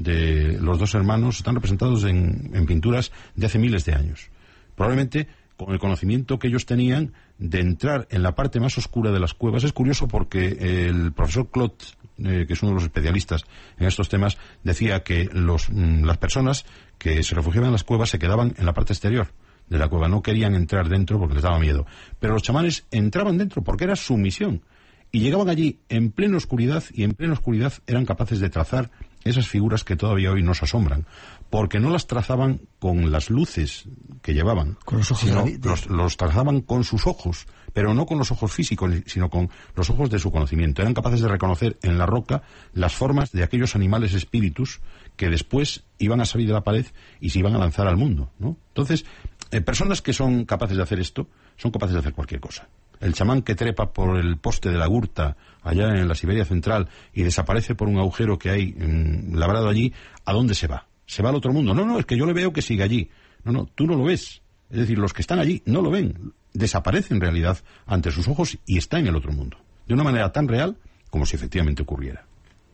de los dos hermanos, están representados en, en pinturas de hace miles de años. Probablemente con el conocimiento que ellos tenían de entrar en la parte más oscura de las cuevas. Es curioso porque el profesor Clot, eh, que es uno de los especialistas en estos temas, decía que los, mm, las personas que se refugiaban en las cuevas se quedaban en la parte exterior de la cueva, no querían entrar dentro porque les daba miedo. Pero los chamanes entraban dentro porque era su misión. Y llegaban allí en plena oscuridad, y en plena oscuridad eran capaces de trazar esas figuras que todavía hoy nos asombran, porque no las trazaban con las luces que llevaban, con los ojos sino de la... los, los trazaban con sus ojos, pero no con los ojos físicos, sino con los ojos de su conocimiento. Eran capaces de reconocer en la roca las formas de aquellos animales espíritus que después iban a salir de la pared y se iban a lanzar al mundo, ¿no? Entonces, eh, personas que son capaces de hacer esto, son capaces de hacer cualquier cosa. El chamán que trepa por el poste de la Gurta, allá en la Siberia central, y desaparece por un agujero que hay mmm, labrado allí, ¿a dónde se va? ¿Se va al otro mundo? No, no, es que yo le veo que sigue allí. No, no, tú no lo ves. Es decir, los que están allí no lo ven. Desaparece en realidad ante sus ojos y está en el otro mundo. De una manera tan real como si efectivamente ocurriera.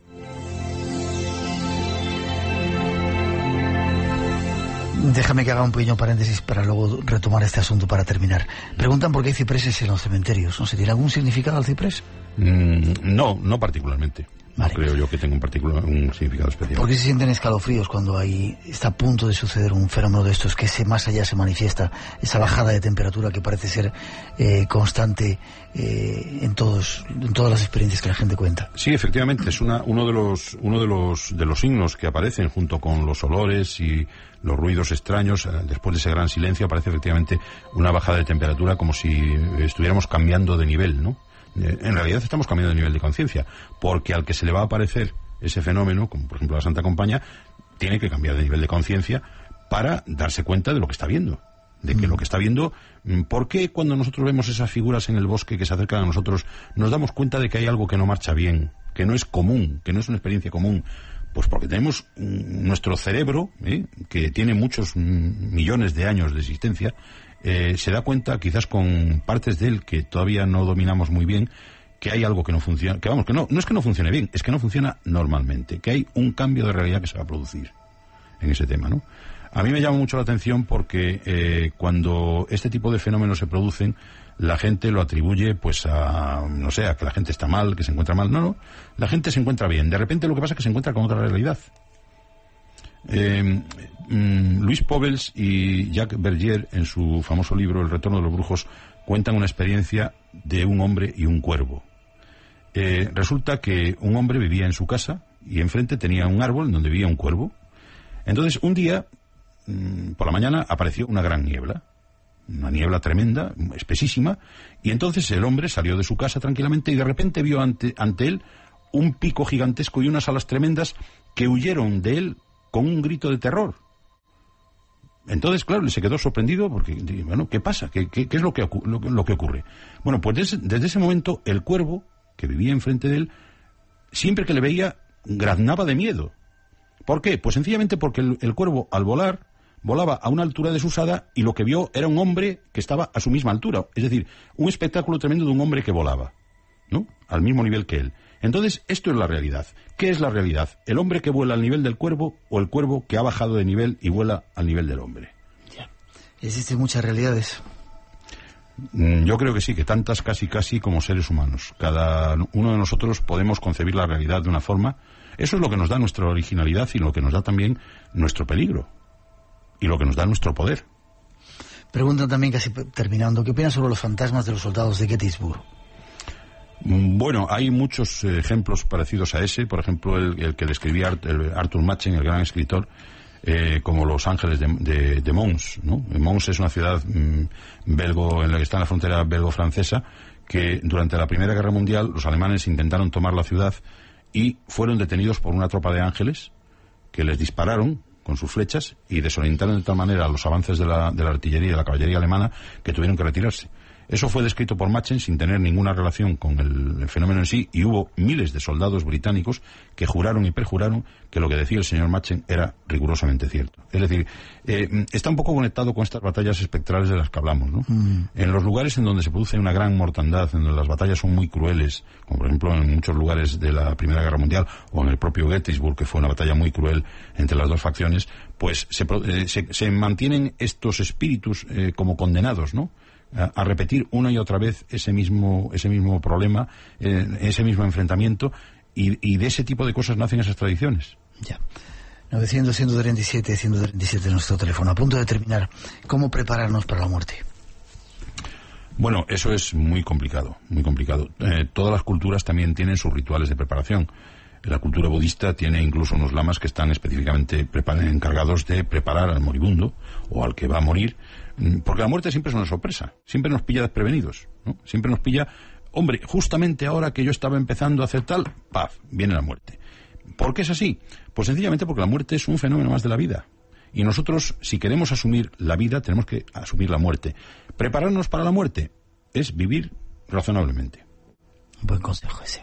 Déjame que haga un pequeño paréntesis para luego retomar este asunto para terminar. Preguntan por qué hay cipreses en los cementerios. ¿No se tiene algún significado al ciprés? Mm, no, no particularmente. Vale. No creo yo que tenga un particular un significado especial. ¿Por qué se sienten escalofríos cuando hay, está a punto de suceder un fenómeno de estos que se, más allá se manifiesta esa bajada de temperatura que parece ser eh, constante eh, en todos en todas las experiencias que la gente cuenta? Sí, efectivamente, es una, uno de los uno de los de los signos que aparecen junto con los olores y los ruidos extraños. Después de ese gran silencio aparece efectivamente una bajada de temperatura, como si estuviéramos cambiando de nivel, ¿no? En realidad estamos cambiando de nivel de conciencia, porque al que se le va a aparecer ese fenómeno, como por ejemplo la Santa Compañía, tiene que cambiar de nivel de conciencia para darse cuenta de lo que está viendo. De que mm. lo que está viendo, ¿por qué cuando nosotros vemos esas figuras en el bosque que se acercan a nosotros, nos damos cuenta de que hay algo que no marcha bien, que no es común, que no es una experiencia común? Pues porque tenemos nuestro cerebro, ¿eh? que tiene muchos millones de años de existencia, eh, se da cuenta, quizás con partes de él que todavía no dominamos muy bien, que hay algo que no funciona, que vamos, que no, no es que no funcione bien, es que no funciona normalmente, que hay un cambio de realidad que se va a producir en ese tema, ¿no? A mí me llama mucho la atención porque eh, cuando este tipo de fenómenos se producen, la gente lo atribuye pues a, no sé, a que la gente está mal, que se encuentra mal. No, no, la gente se encuentra bien. De repente lo que pasa es que se encuentra con otra realidad. Eh, mm, Luis Pobels y Jacques Bergier, en su famoso libro El retorno de los brujos, cuentan una experiencia de un hombre y un cuervo. Eh, resulta que un hombre vivía en su casa y enfrente tenía un árbol donde vivía un cuervo. Entonces, un día, mm, por la mañana, apareció una gran niebla. Una niebla tremenda, espesísima, y entonces el hombre salió de su casa tranquilamente y de repente vio ante, ante él un pico gigantesco y unas alas tremendas que huyeron de él con un grito de terror. Entonces, claro, le se quedó sorprendido porque, bueno, ¿qué pasa? ¿Qué, qué, qué es lo que, lo, lo que ocurre? Bueno, pues desde, desde ese momento el cuervo, que vivía enfrente de él, siempre que le veía, graznaba de miedo. ¿Por qué? Pues sencillamente porque el, el cuervo, al volar, volaba a una altura desusada y lo que vio era un hombre que estaba a su misma altura. Es decir, un espectáculo tremendo de un hombre que volaba, ¿no? Al mismo nivel que él. Entonces, esto es la realidad. ¿Qué es la realidad? ¿El hombre que vuela al nivel del cuervo o el cuervo que ha bajado de nivel y vuela al nivel del hombre? Ya. Existen muchas realidades. Yo creo que sí, que tantas casi casi como seres humanos. Cada uno de nosotros podemos concebir la realidad de una forma. Eso es lo que nos da nuestra originalidad y lo que nos da también nuestro peligro. Y lo que nos da nuestro poder. Preguntan también, casi terminando, ¿qué opinan sobre los fantasmas de los soldados de Gettysburg? Bueno, hay muchos eh, ejemplos parecidos a ese. Por ejemplo, el, el que describía Art, el Arthur Machen, el gran escritor, eh, como Los Ángeles de, de, de Mons, ¿no? Mons es una ciudad mmm, belgo, en la que está en la frontera belgo-francesa, que durante la Primera Guerra Mundial los alemanes intentaron tomar la ciudad y fueron detenidos por una tropa de ángeles que les dispararon con sus flechas y desorientaron de tal manera los avances de la, de la artillería y de la caballería alemana que tuvieron que retirarse. Eso fue descrito por Machen sin tener ninguna relación con el, el fenómeno en sí, y hubo miles de soldados británicos que juraron y perjuraron que lo que decía el señor Machen era rigurosamente cierto. Es decir, eh, está un poco conectado con estas batallas espectrales de las que hablamos, ¿no? Mm. En los lugares en donde se produce una gran mortandad, en donde las batallas son muy crueles, como por ejemplo en muchos lugares de la Primera Guerra Mundial, o en el propio Gettysburg, que fue una batalla muy cruel entre las dos facciones, pues se, eh, se, se mantienen estos espíritus eh, como condenados, ¿no? A, a repetir una y otra vez ese mismo ese mismo problema, eh, ese mismo enfrentamiento, y, y de ese tipo de cosas nacen esas tradiciones. Ya. novecientos, ciento treinta y siete, ciento treinta y siete nuestro teléfono. A punto de terminar, ¿cómo prepararnos para la muerte? Bueno, eso es muy complicado, muy complicado. Eh, todas las culturas también tienen sus rituales de preparación. La cultura budista tiene incluso unos lamas que están específicamente encargados de preparar al moribundo o al que va a morir, porque la muerte siempre es una sorpresa, siempre nos pilla desprevenidos, ¿no? Siempre nos pilla, hombre, justamente ahora que yo estaba empezando a hacer tal, ¡paf!, viene la muerte. ¿Por qué es así? Pues sencillamente porque la muerte es un fenómeno más de la vida. Y nosotros, si queremos asumir la vida, tenemos que asumir la muerte. Prepararnos para la muerte es vivir razonablemente. Buen consejo ese.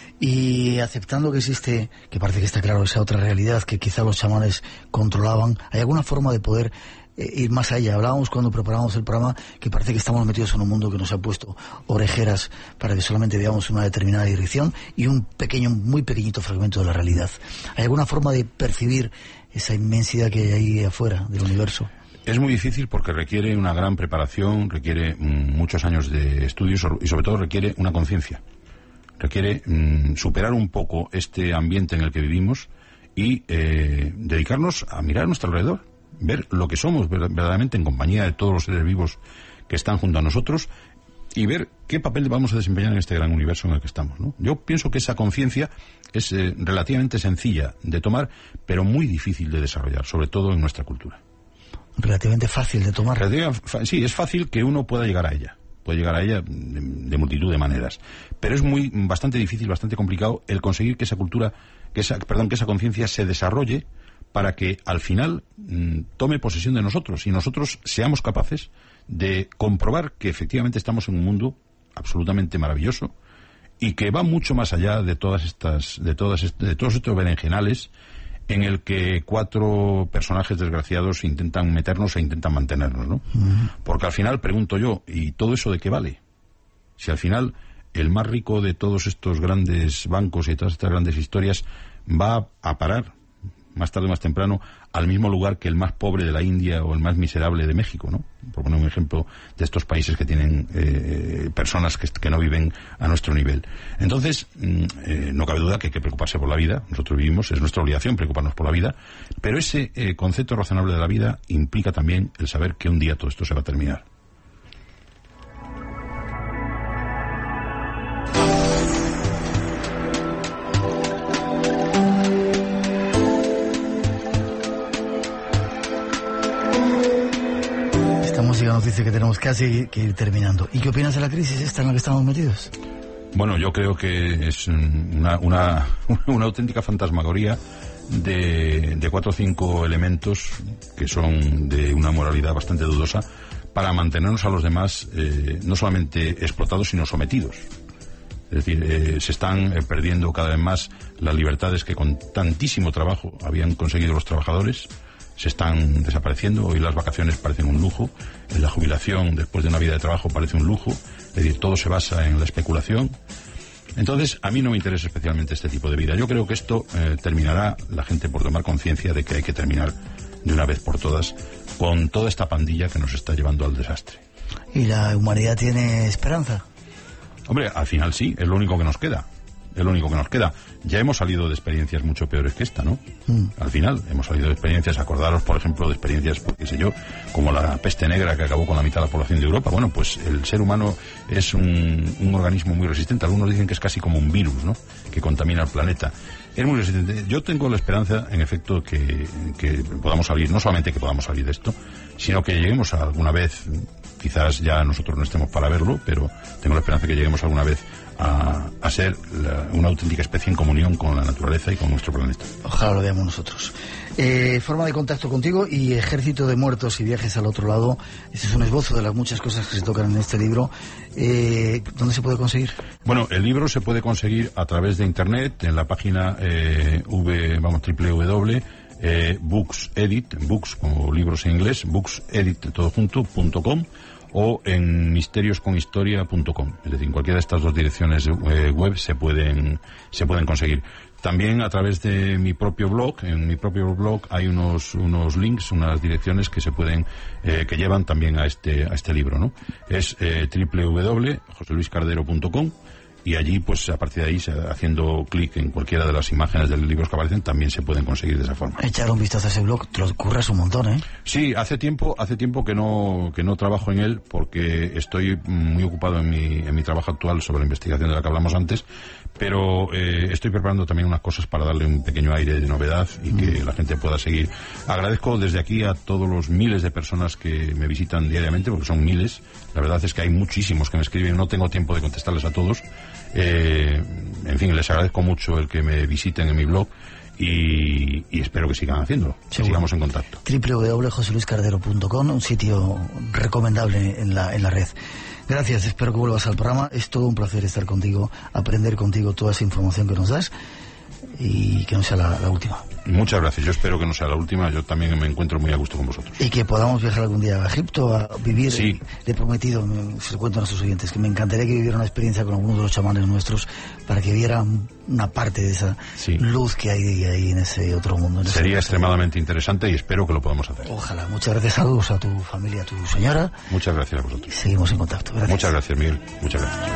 Y aceptando que existe, que parece que está claro, esa otra realidad que quizá los chamanes controlaban, ¿hay alguna forma de poder eh, ir más allá? Hablábamos cuando preparábamos el programa que parece que estamos metidos en un mundo que nos ha puesto orejeras para que solamente veamos una determinada dirección y un pequeño, muy pequeñito fragmento de la realidad. ¿Hay alguna forma de percibir esa inmensidad que hay ahí afuera del universo? Es muy difícil porque requiere una gran preparación, requiere mm, muchos años de estudios y sobre todo requiere una conciencia. Requiere mm, superar un poco este ambiente en el que vivimos y eh, dedicarnos a mirar a nuestro alrededor, ver lo que somos verdaderamente en compañía de todos los seres vivos que están junto a nosotros y ver qué papel vamos a desempeñar en este gran universo en el que estamos, ¿no? Yo pienso que esa conciencia es eh, relativamente sencilla de tomar, pero muy difícil de desarrollar, sobre todo en nuestra cultura. Relativamente fácil de tomar. Sí, es fácil que uno pueda llegar a ella. Puede llegar a ella de, de multitud de maneras. Pero es muy bastante difícil, bastante complicado el conseguir que esa cultura, que esa, perdón, que esa conciencia se desarrolle para que al final mmm, tome posesión de nosotros y nosotros seamos capaces de comprobar que efectivamente estamos en un mundo absolutamente maravilloso y que va mucho más allá de todas estas, de todas est- de todos estos berenjenales en el que cuatro personajes desgraciados intentan meternos e intentan mantenernos, ¿no? Uh-huh. Porque al final, pregunto yo, ¿y todo eso de qué vale? Si al final el más rico de todos estos grandes bancos y de todas estas grandes historias va a parar, más tarde o más temprano, al mismo lugar que el más pobre de la India o el más miserable de México, ¿no? Por poner un ejemplo de estos países que tienen eh, personas que, que no viven a nuestro nivel. Entonces, eh, no cabe duda que hay que preocuparse por la vida. Nosotros vivimos, es nuestra obligación preocuparnos por la vida, pero ese eh, concepto razonable de la vida implica también el saber que un día todo esto se va a terminar. Nos dice que tenemos casi que ir terminando. ¿Y qué opinas de la crisis esta en la que estamos metidos? Bueno, yo creo que es una, una, una auténtica fantasmagoría de, de cuatro o cinco elementos que son de una moralidad bastante dudosa para mantenernos a los demás eh, no solamente explotados sino sometidos. Es decir, eh, se están eh, perdiendo cada vez más las libertades que con tantísimo trabajo habían conseguido los trabajadores. Se están desapareciendo. Hoy las vacaciones parecen un lujo, la jubilación después de una vida de trabajo parece un lujo, es decir, todo se basa en la especulación. Entonces, a mí no me interesa especialmente este tipo de vida. Yo creo que esto eh, terminará la gente por tomar conciencia de que hay que terminar de una vez por todas con toda esta pandilla que nos está llevando al desastre. ¿Y la humanidad tiene esperanza? Hombre, al final sí, es lo único que nos queda. Es lo único que nos queda. Ya hemos salido de experiencias mucho peores que esta, ¿no? Mm. Al final, hemos salido de experiencias, acordaros, por ejemplo, de experiencias, pues, qué sé yo, como la peste negra que acabó con la mitad de la población de Europa. Bueno, pues el ser humano es un, un organismo muy resistente. Algunos dicen que es casi como un virus, ¿no?, que contamina el planeta. Es muy resistente. Yo tengo la esperanza, en efecto, que, que podamos salir, no solamente que podamos salir de esto, sino que lleguemos a alguna vez, quizás ya nosotros no estemos para verlo, pero tengo la esperanza que lleguemos alguna vez a, a ser la, una auténtica especie en comunión con la naturaleza y con nuestro planeta. Ojalá lo veamos nosotros. Eh, forma de contacto contigo y Ejército de Muertos y Viajes al Otro Lado. Este es un esbozo de las muchas cosas que se tocan en este libro. Eh, ¿Dónde se puede conseguir? Bueno, el libro se puede conseguir a través de internet en la página eh, v, vamos, w w w punto eh, books edit, books como libros en inglés, books edit todo junto, punto com, o en misterios con historia punto com. Es decir, en cualquiera de estas dos direcciones eh, web se pueden se pueden conseguir. También a través de mi propio blog, en mi propio blog hay unos unos links, unas direcciones que se pueden eh, que llevan también a este a este libro, ¿no? Es eh, w w w punto jose luis cardero punto com y allí, pues a partir de ahí, haciendo clic en cualquiera de las imágenes de los libros que aparecen, también se pueden conseguir de esa forma. Echar un vistazo a ese blog, te lo curras un montón, ¿eh? Sí, hace tiempo, hace tiempo que no, que no trabajo en él, porque estoy muy ocupado en mi, en mi trabajo actual sobre la investigación de la que hablamos antes, pero eh, estoy preparando también unas cosas para darle un pequeño aire de novedad y mm. que la gente pueda seguir. Agradezco desde aquí a todos los miles de personas que me visitan diariamente, porque son miles. La verdad es que hay muchísimos que me escriben, no tengo tiempo de contestarles a todos. Eh, en fin, les agradezco mucho el que me visiten en mi blog y, y espero que sigan haciéndolo, que Seguro. sigamos en contacto. doble u doble u doble u punto josé luis cardero punto com, un sitio recomendable en la, en la red. Gracias, espero que vuelvas al programa. Es todo un placer estar contigo, aprender contigo toda esa información que nos das y que no sea la, la última. Muchas gracias, yo espero que no sea la última, yo también me encuentro muy a gusto con vosotros. Y que podamos viajar algún día a Egipto a vivir. Sí. Le he prometido, se lo cuento a nuestros oyentes, que me encantaría que viviera una experiencia con algunos de los chamanes nuestros para que vieran una parte de esa sí. luz que hay ahí en ese otro mundo. En Sería ese extremadamente interesante y espero que lo podamos hacer. Ojalá. Muchas gracias, saludos a tu familia, a tu señora. Muchas gracias a vosotros. Seguimos en contacto. Gracias. Muchas gracias, Miguel. Muchas gracias.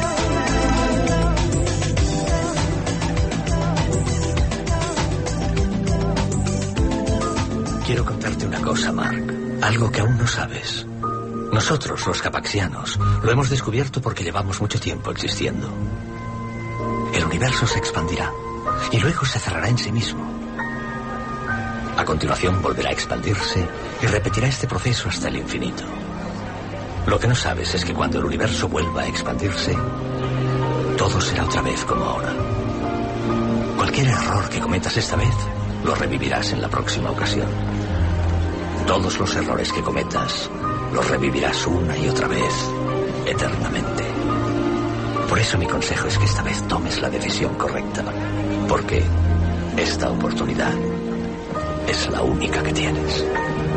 Quiero contarte una cosa, Mark. Algo que aún no sabes. Nosotros, los capaxianos, lo hemos descubierto porque llevamos mucho tiempo existiendo. El universo se expandirá y luego se cerrará en sí mismo. A continuación volverá a expandirse y repetirá este proceso hasta el infinito. Lo que no sabes es que cuando el universo vuelva a expandirse, todo será otra vez como ahora. Cualquier error que cometas esta vez, lo revivirás en la próxima ocasión. Todos los errores que cometas, los revivirás una y otra vez, eternamente. Por eso mi consejo es que esta vez tomes la decisión correcta, porque esta oportunidad es la única que tienes.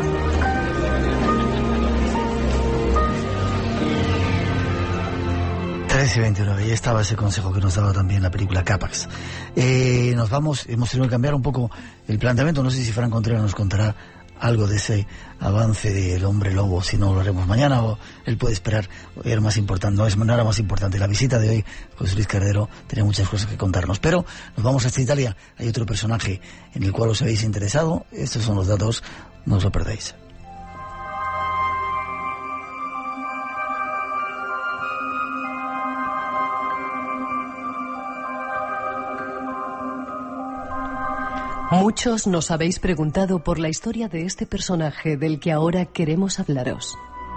trece y veintinueve, y estaba ese consejo que nos daba también la película Capax. Eh, nos vamos, hemos tenido que cambiar un poco el planteamiento, no sé si Fran Contreras nos contará algo de ese avance del hombre lobo, si no lo haremos mañana o él puede esperar. Era más importante, no, es, no era más importante la visita de hoy. José Luis Cardero tenía muchas cosas que contarnos, pero nos vamos hasta Italia. Hay otro personaje en el cual os habéis interesado. Estos son los datos, no os lo perdáis. Muchos nos habéis preguntado por la historia de este personaje del que ahora queremos hablaros.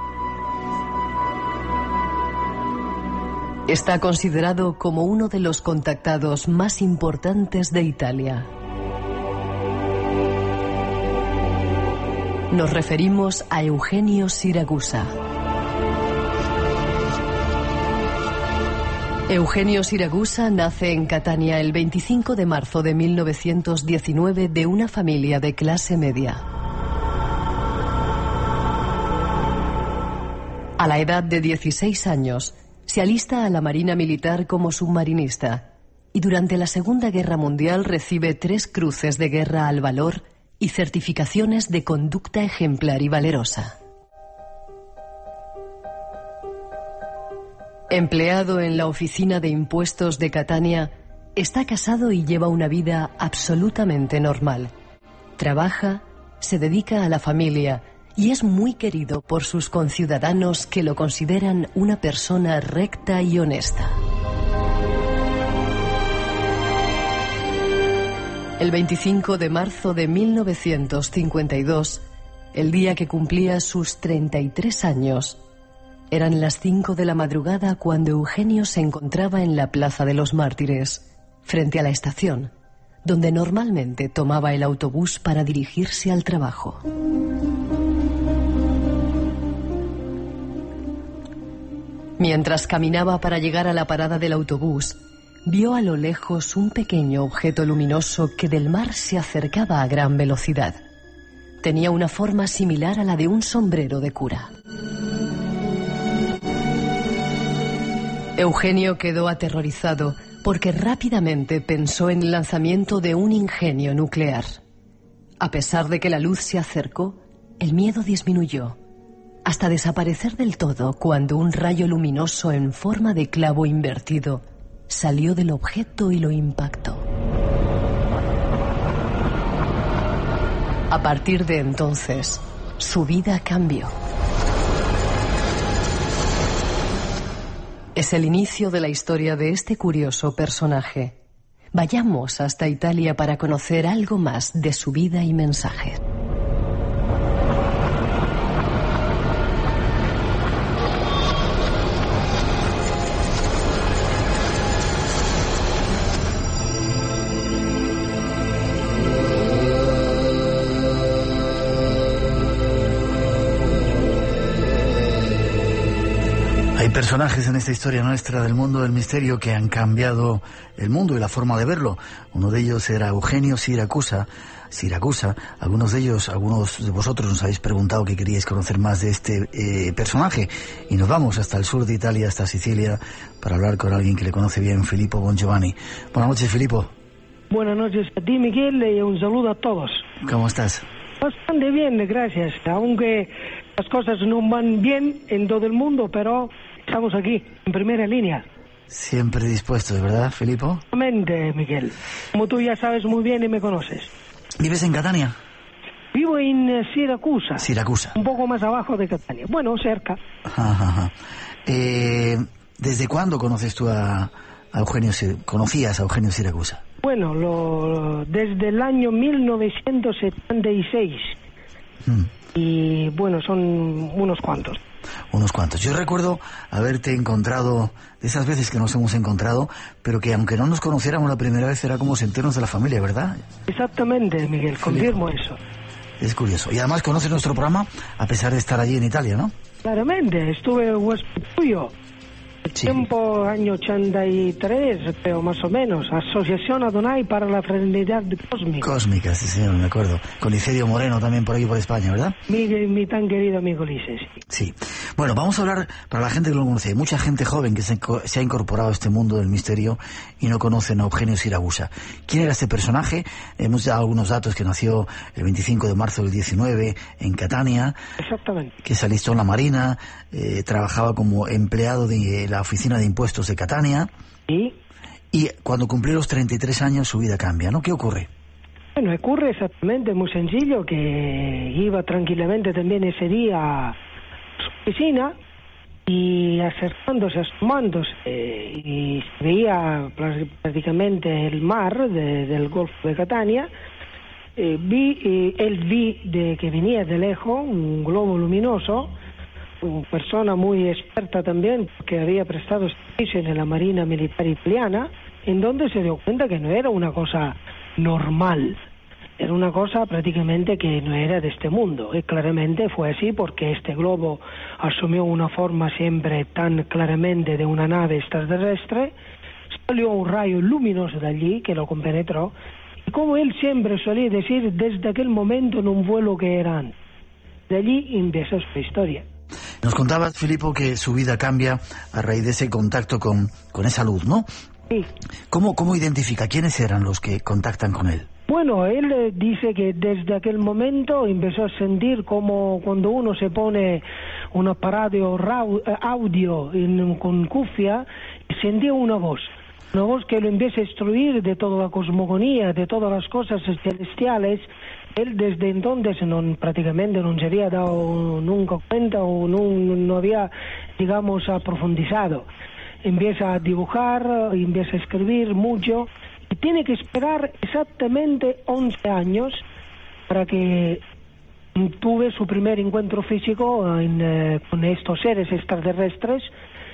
Está considerado como uno de los contactados más importantes de Italia. Nos referimos a Eugenio Siragusa. Eugenio Siragusa nace en Catania el veinticinco de marzo de mil novecientos diecinueve de una familia de clase media. A la edad de dieciséis años, se alista a la Marina Militar como submarinista y durante la Segunda Guerra Mundial recibe tres cruces de guerra al valor y certificaciones de conducta ejemplar y valerosa. Empleado en la oficina de impuestos de Catania, está casado y lleva una vida absolutamente normal. Trabaja, se dedica a la familia y es muy querido por sus conciudadanos que lo consideran una persona recta y honesta. El veinticinco de marzo de mil novecientos cincuenta y dos, el día que cumplía sus treinta y tres años, eran las cinco de la madrugada cuando Eugenio se encontraba en la Plaza de los Mártires, frente a la estación, donde normalmente tomaba el autobús para dirigirse al trabajo. Mientras caminaba para llegar a la parada del autobús, vio a lo lejos un pequeño objeto luminoso que del mar se acercaba a gran velocidad. Tenía una forma similar a la de un sombrero de cura. Eugenio quedó aterrorizado porque rápidamente pensó en el lanzamiento de un ingenio nuclear. A pesar de que la luz se acercó, el miedo disminuyó, hasta desaparecer del todo cuando un rayo luminoso en forma de clavo invertido salió del objeto y lo impactó. A partir de entonces, su vida cambió. Es el inicio de la historia de este curioso personaje. Vayamos hasta Italia para conocer algo más de su vida y mensaje. Hay personajes en esta historia nuestra del mundo del misterio que han cambiado el mundo y la forma de verlo. Uno de ellos era Eugenio Siracusa. Siracusa. Algunos de ellos, algunos de vosotros nos habéis preguntado que queríais conocer más de este eh, personaje. Y nos vamos hasta el sur de Italia, hasta Sicilia, para hablar con alguien que le conoce bien, Filippo Bongiovanni. Buenas noches, Filippo. Buenas noches a ti, Miguel, y un saludo a todos. ¿Cómo estás? Bastante bien, gracias. Aunque las cosas no van bien en todo el mundo, pero estamos aquí, en primera línea. Siempre dispuestos, ¿verdad, Filippo? Exactamente, Miguel. Como tú ya sabes muy bien y me conoces. ¿Vives en Catania? Vivo en uh, Siracusa. Siracusa. Un poco más abajo de Catania. Bueno, cerca. Ajá, ajá. Eh, ¿Desde cuándo conoces tú a, a Eugenio, conocías a Eugenio Siracusa? Bueno, lo, desde el año mil novecientos setenta y seis. Hmm. Y bueno, son unos cuantos. Unos cuantos. Yo recuerdo haberte encontrado, de esas veces que nos hemos encontrado, pero que aunque no nos conociéramos la primera vez, era como sentirnos de la familia, ¿verdad? Exactamente, Miguel, confirmo eso. Es curioso. Y además conoces nuestro programa a pesar de estar allí en Italia, ¿no? Claramente, estuve huésped tuyo. Sí. Tiempo año ochenta y tres, creo, más o menos. Asociación Adonai para la Fraternidad Cósmica. Cósmica, sí, señor, me acuerdo. Con Licerio Moreno también por aquí, por España, ¿verdad? Mi, mi tan querido amigo Lices. Sí. Bueno, vamos a hablar, para la gente que lo conoce, hay mucha gente joven que se, se ha incorporado a este mundo del misterio y no conocen a Eugenio Siracusa. ¿Quién era este personaje? Hemos dado algunos datos, que nació el veinticinco de marzo del diecinueve en Catania. Exactamente. Que se alistó en la Marina, eh, trabajaba como empleado de la Oficina de Impuestos de Catania. ¿Y? Y cuando cumplió los treinta y tres años su vida cambia, ¿no? ¿Qué ocurre? Bueno, ocurre exactamente muy sencillo, que iba tranquilamente también ese día a su oficina y acercándose, asomándose, eh, y se veía prácticamente el mar de, del Golfo de Catania. Eh, vi, eh, él vi de que venía de lejos un globo luminoso, una persona muy experta también, que había prestado servicio en la Marina Militar Italiana, en donde se dio cuenta que no era una cosa normal, era una cosa prácticamente que no era de este mundo, y claramente fue así porque este globo asumió una forma siempre tan claramente de una nave extraterrestre, salió un rayo luminoso de allí que lo compenetró, y como él siempre solía decir, desde aquel momento en un vuelo que era antes. De allí empieza su historia. Nos contabas, Filippo, que su vida cambia a raíz de ese contacto con, con esa luz, ¿no? Sí. ¿Cómo, cómo identifica? ¿Quiénes eran los que contactan con él? Bueno, él eh, dice que desde aquel momento empezó a sentir como cuando uno se pone un aparato audio en, con cufia, y sentía una voz. Una voz que lo empieza a instruir de toda la cosmogonía, de todas las cosas celestiales. Él desde entonces non, prácticamente no se había dado nunca cuenta o no, no había, digamos, profundizado. Empieza a dibujar, empieza a escribir mucho y tiene que esperar exactamente once años para que tuve su primer encuentro físico en, eh, con estos seres extraterrestres.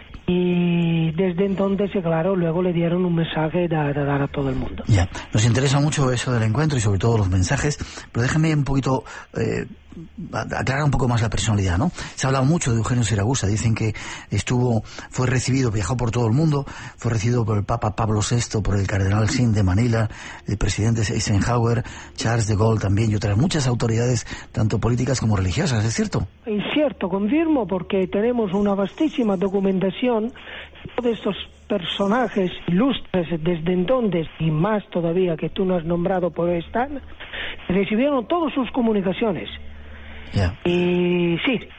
Y desde entonces, claro, luego le dieron un mensaje de, de dar a todo el mundo. Ya, nos interesa mucho eso del encuentro y sobre todo los mensajes, pero déjame un poquito eh, aclarar un poco más la personalidad, ¿no? Se ha hablado mucho de Eugenio Siracusa, dicen que estuvo, fue recibido, viajó por todo el mundo, fue recibido por el Papa Pablo sexto, por el Cardenal Sin de Manila, el presidente Eisenhower, Charles de Gaulle también y otras muchas autoridades, tanto políticas como religiosas, ¿es cierto? Es cierto, confirmo, porque tenemos una vastísima documentación de todos estos personajes ilustres desde entonces, y más todavía que tú no has nombrado por están, recibieron todas sus comunicaciones. Yeah. Y sí,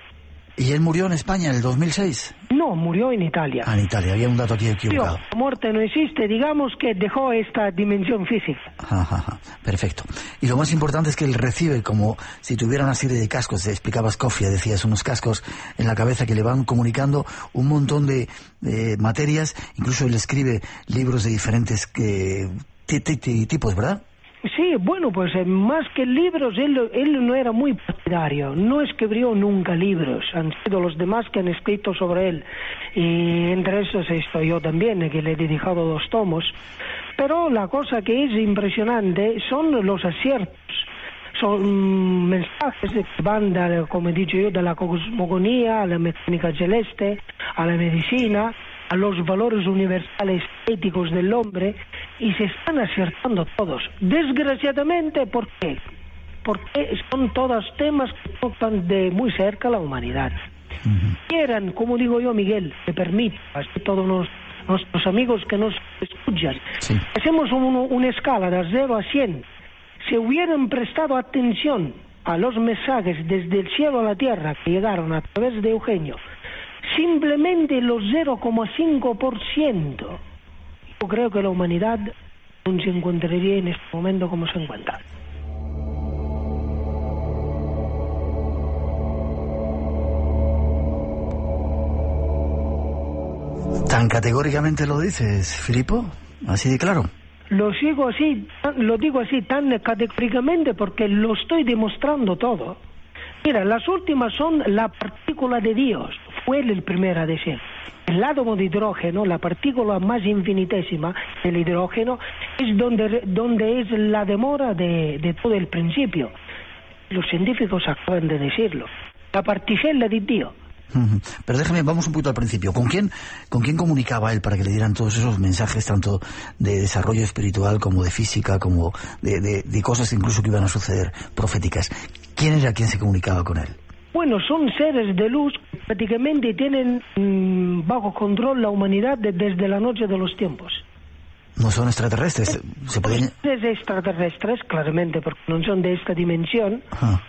¿Y él murió en España en el dos mil seis? No, murió en Italia. Ah, en Italia, había un dato aquí equivocado. La muerte no existe, digamos que dejó esta dimensión física. Ajá, ajá, perfecto. Y lo más importante es que él recibe como si tuviera una serie de cascos, te explicabas Cofia, decías, unos cascos en la cabeza que le van comunicando un montón de, de materias, incluso él escribe libros de diferentes que, t- t- t- tipos, ¿verdad? Sí, bueno, pues eh, más que libros, él, él no era muy partidario, no escribió nunca libros, han sido los demás que han escrito sobre él, y entre esos estoy yo también, que le he dedicado dos tomos, pero la cosa que es impresionante son los aciertos, son mensajes que van, de, como he dicho yo, de la cosmogonía a la mecánica celeste, a la medicina, a los valores universales éticos del hombre, y se están acertando todos. Desgraciadamente, ¿por qué? Porque son todos temas que tocan de muy cerca a la humanidad. Uh-huh. Quieran, como digo yo, Miguel, me permite, así todos los, nuestros amigos que nos escuchan, sí. Hacemos un, una escala de cero a cien. Si hubieran prestado atención a los mensajes desde el cielo a la tierra que llegaron a través de Eugenio, simplemente los cero coma cinco por ciento, yo creo que la humanidad no se encontraría en este momento como se encuentra. ¿Tan categóricamente lo dices, Filipo? ¿Así de claro? Lo sigo así, lo digo así tan categóricamente porque lo estoy demostrando todo. Mira, las últimas son la partícula de Dios, fue él el primero a decir. El átomo de hidrógeno, la partícula más infinitésima del hidrógeno, es donde, donde es la demora de, de todo el principio. Los científicos acaban de decirlo. La particella de Dios. Pero déjame, vamos un poquito al principio. ¿Con quién, con quién comunicaba él para que le dieran todos esos mensajes, tanto de desarrollo espiritual como de física, como de, de, de cosas incluso que iban a suceder, proféticas? ¿Quién era quien se comunicaba con él? Bueno, son seres de luz que prácticamente tienen mmm, bajo control la humanidad de, desde la noche de los tiempos. ¿No son extraterrestres? ¿Se pueden... Seres extraterrestres, claramente, porque no son de esta dimensión. Ajá.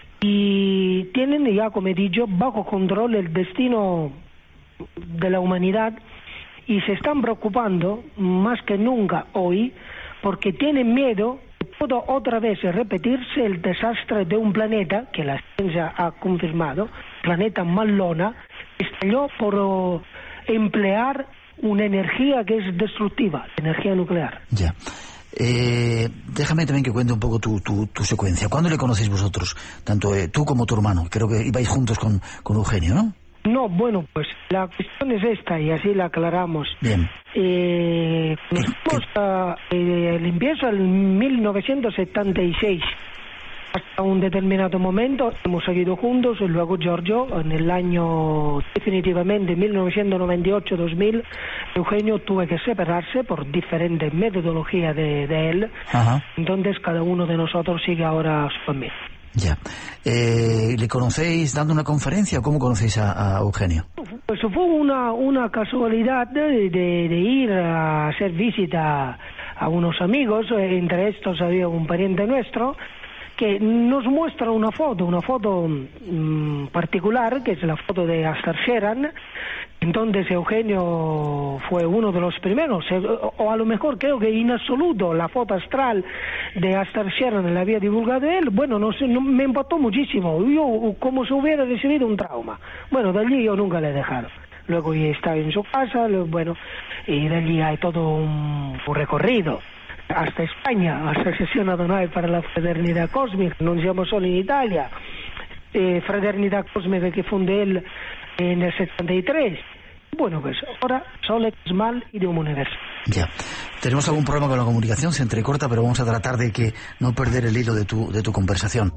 Y tienen ya, como he dicho, bajo control el destino de la humanidad y se están preocupando más que nunca hoy porque tienen miedo de pueda otra vez repetirse el desastre de un planeta que la ciencia ha confirmado, planeta Malona, estalló por emplear una energía que es destructiva, energía nuclear. Ya. Eh, déjame también que cuente un poco tu, tu, tu secuencia. ¿Cuándo le conocéis vosotros? Tanto eh, tú como tu hermano. Creo que ibais juntos con, con Eugenio, ¿no? No, bueno, pues la cuestión es esta y así la aclaramos. Bien. Eh, nos fuimos a eh, el empiezo en mil novecientos setenta y seis. Hasta un determinado momento hemos seguido juntos y luego Giorgio, en el año definitivamente mil novecientos noventa y ocho dos mil, Eugenio tuvo que separarse por diferentes metodologías de, de él. Ajá. Entonces cada uno de nosotros sigue ahora su familia. Ya. Eh, ¿Le conocéis dando una conferencia o cómo conocéis a, a Eugenio? Pues fue una, una casualidad de, de, de ir a hacer visita a unos amigos, entre estos había un pariente nuestro, que nos muestra una foto, una foto mmm, particular, que es la foto de Astar Sheran. Entonces Eugenio fue uno de los primeros, o a lo mejor creo que en absoluto la foto astral de Astar Sheran la había divulgado él. Bueno, no sé, no, me impactó muchísimo, yo como si hubiera recibido un trauma. Bueno, de allí yo nunca le he dejado. Luego ya estaba en su casa, bueno, y de allí hay todo un, un recorrido hasta España, Asociación Adonai para la Fraternidad Cósmica, non siamo solo in Italia, eh, Fraternidad Cósmica que fundé él en el setenta y tres. Bueno, pues ahora Sol Mal y de un universo. Ya. Tenemos algún problema con la comunicación, se entrecorta, pero vamos a tratar de que no perder el hilo de tu, de tu conversación.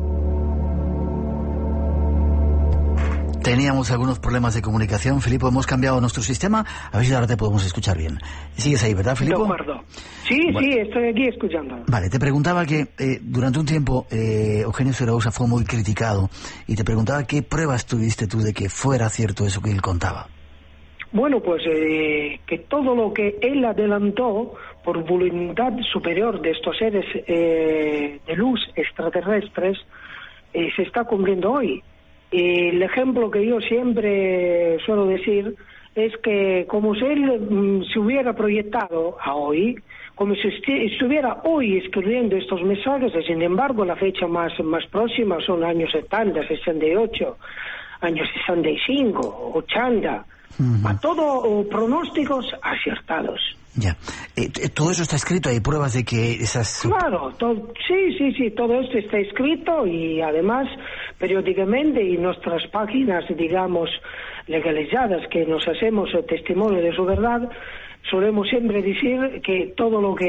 Teníamos algunos problemas de comunicación, Filipo, hemos cambiado nuestro sistema, a ver si ahora te podemos escuchar bien. ¿Sigues ahí, verdad, Filipo? De acuerdo. Sí, bueno. Sí, estoy aquí escuchando. Vale, te preguntaba que eh, durante un tiempo eh, Eugenio Zaragoza fue muy criticado y te preguntaba qué pruebas tuviste tú de que fuera cierto eso que él contaba. Bueno, pues eh, que todo lo que él adelantó por voluntad superior de estos seres eh, de luz extraterrestres eh, se está cumpliendo hoy. Y el ejemplo que yo siempre suelo decir es que como si él mm, se hubiera proyectado a hoy, como si estuviera hoy escribiendo estos mensajes, y sin embargo la fecha más, más próxima son años setenta, sesenta y ocho, años sesenta y cinco, ochenta, uh-huh. A todo pronósticos acertados. Ya. Eh, todo eso está escrito, hay pruebas de que esas... Claro, to- sí, sí, sí, todo esto está escrito y además periódicamente en nuestras páginas, digamos, legalizadas, que nos hacemos testimonio de su verdad, solemos siempre decir que todo lo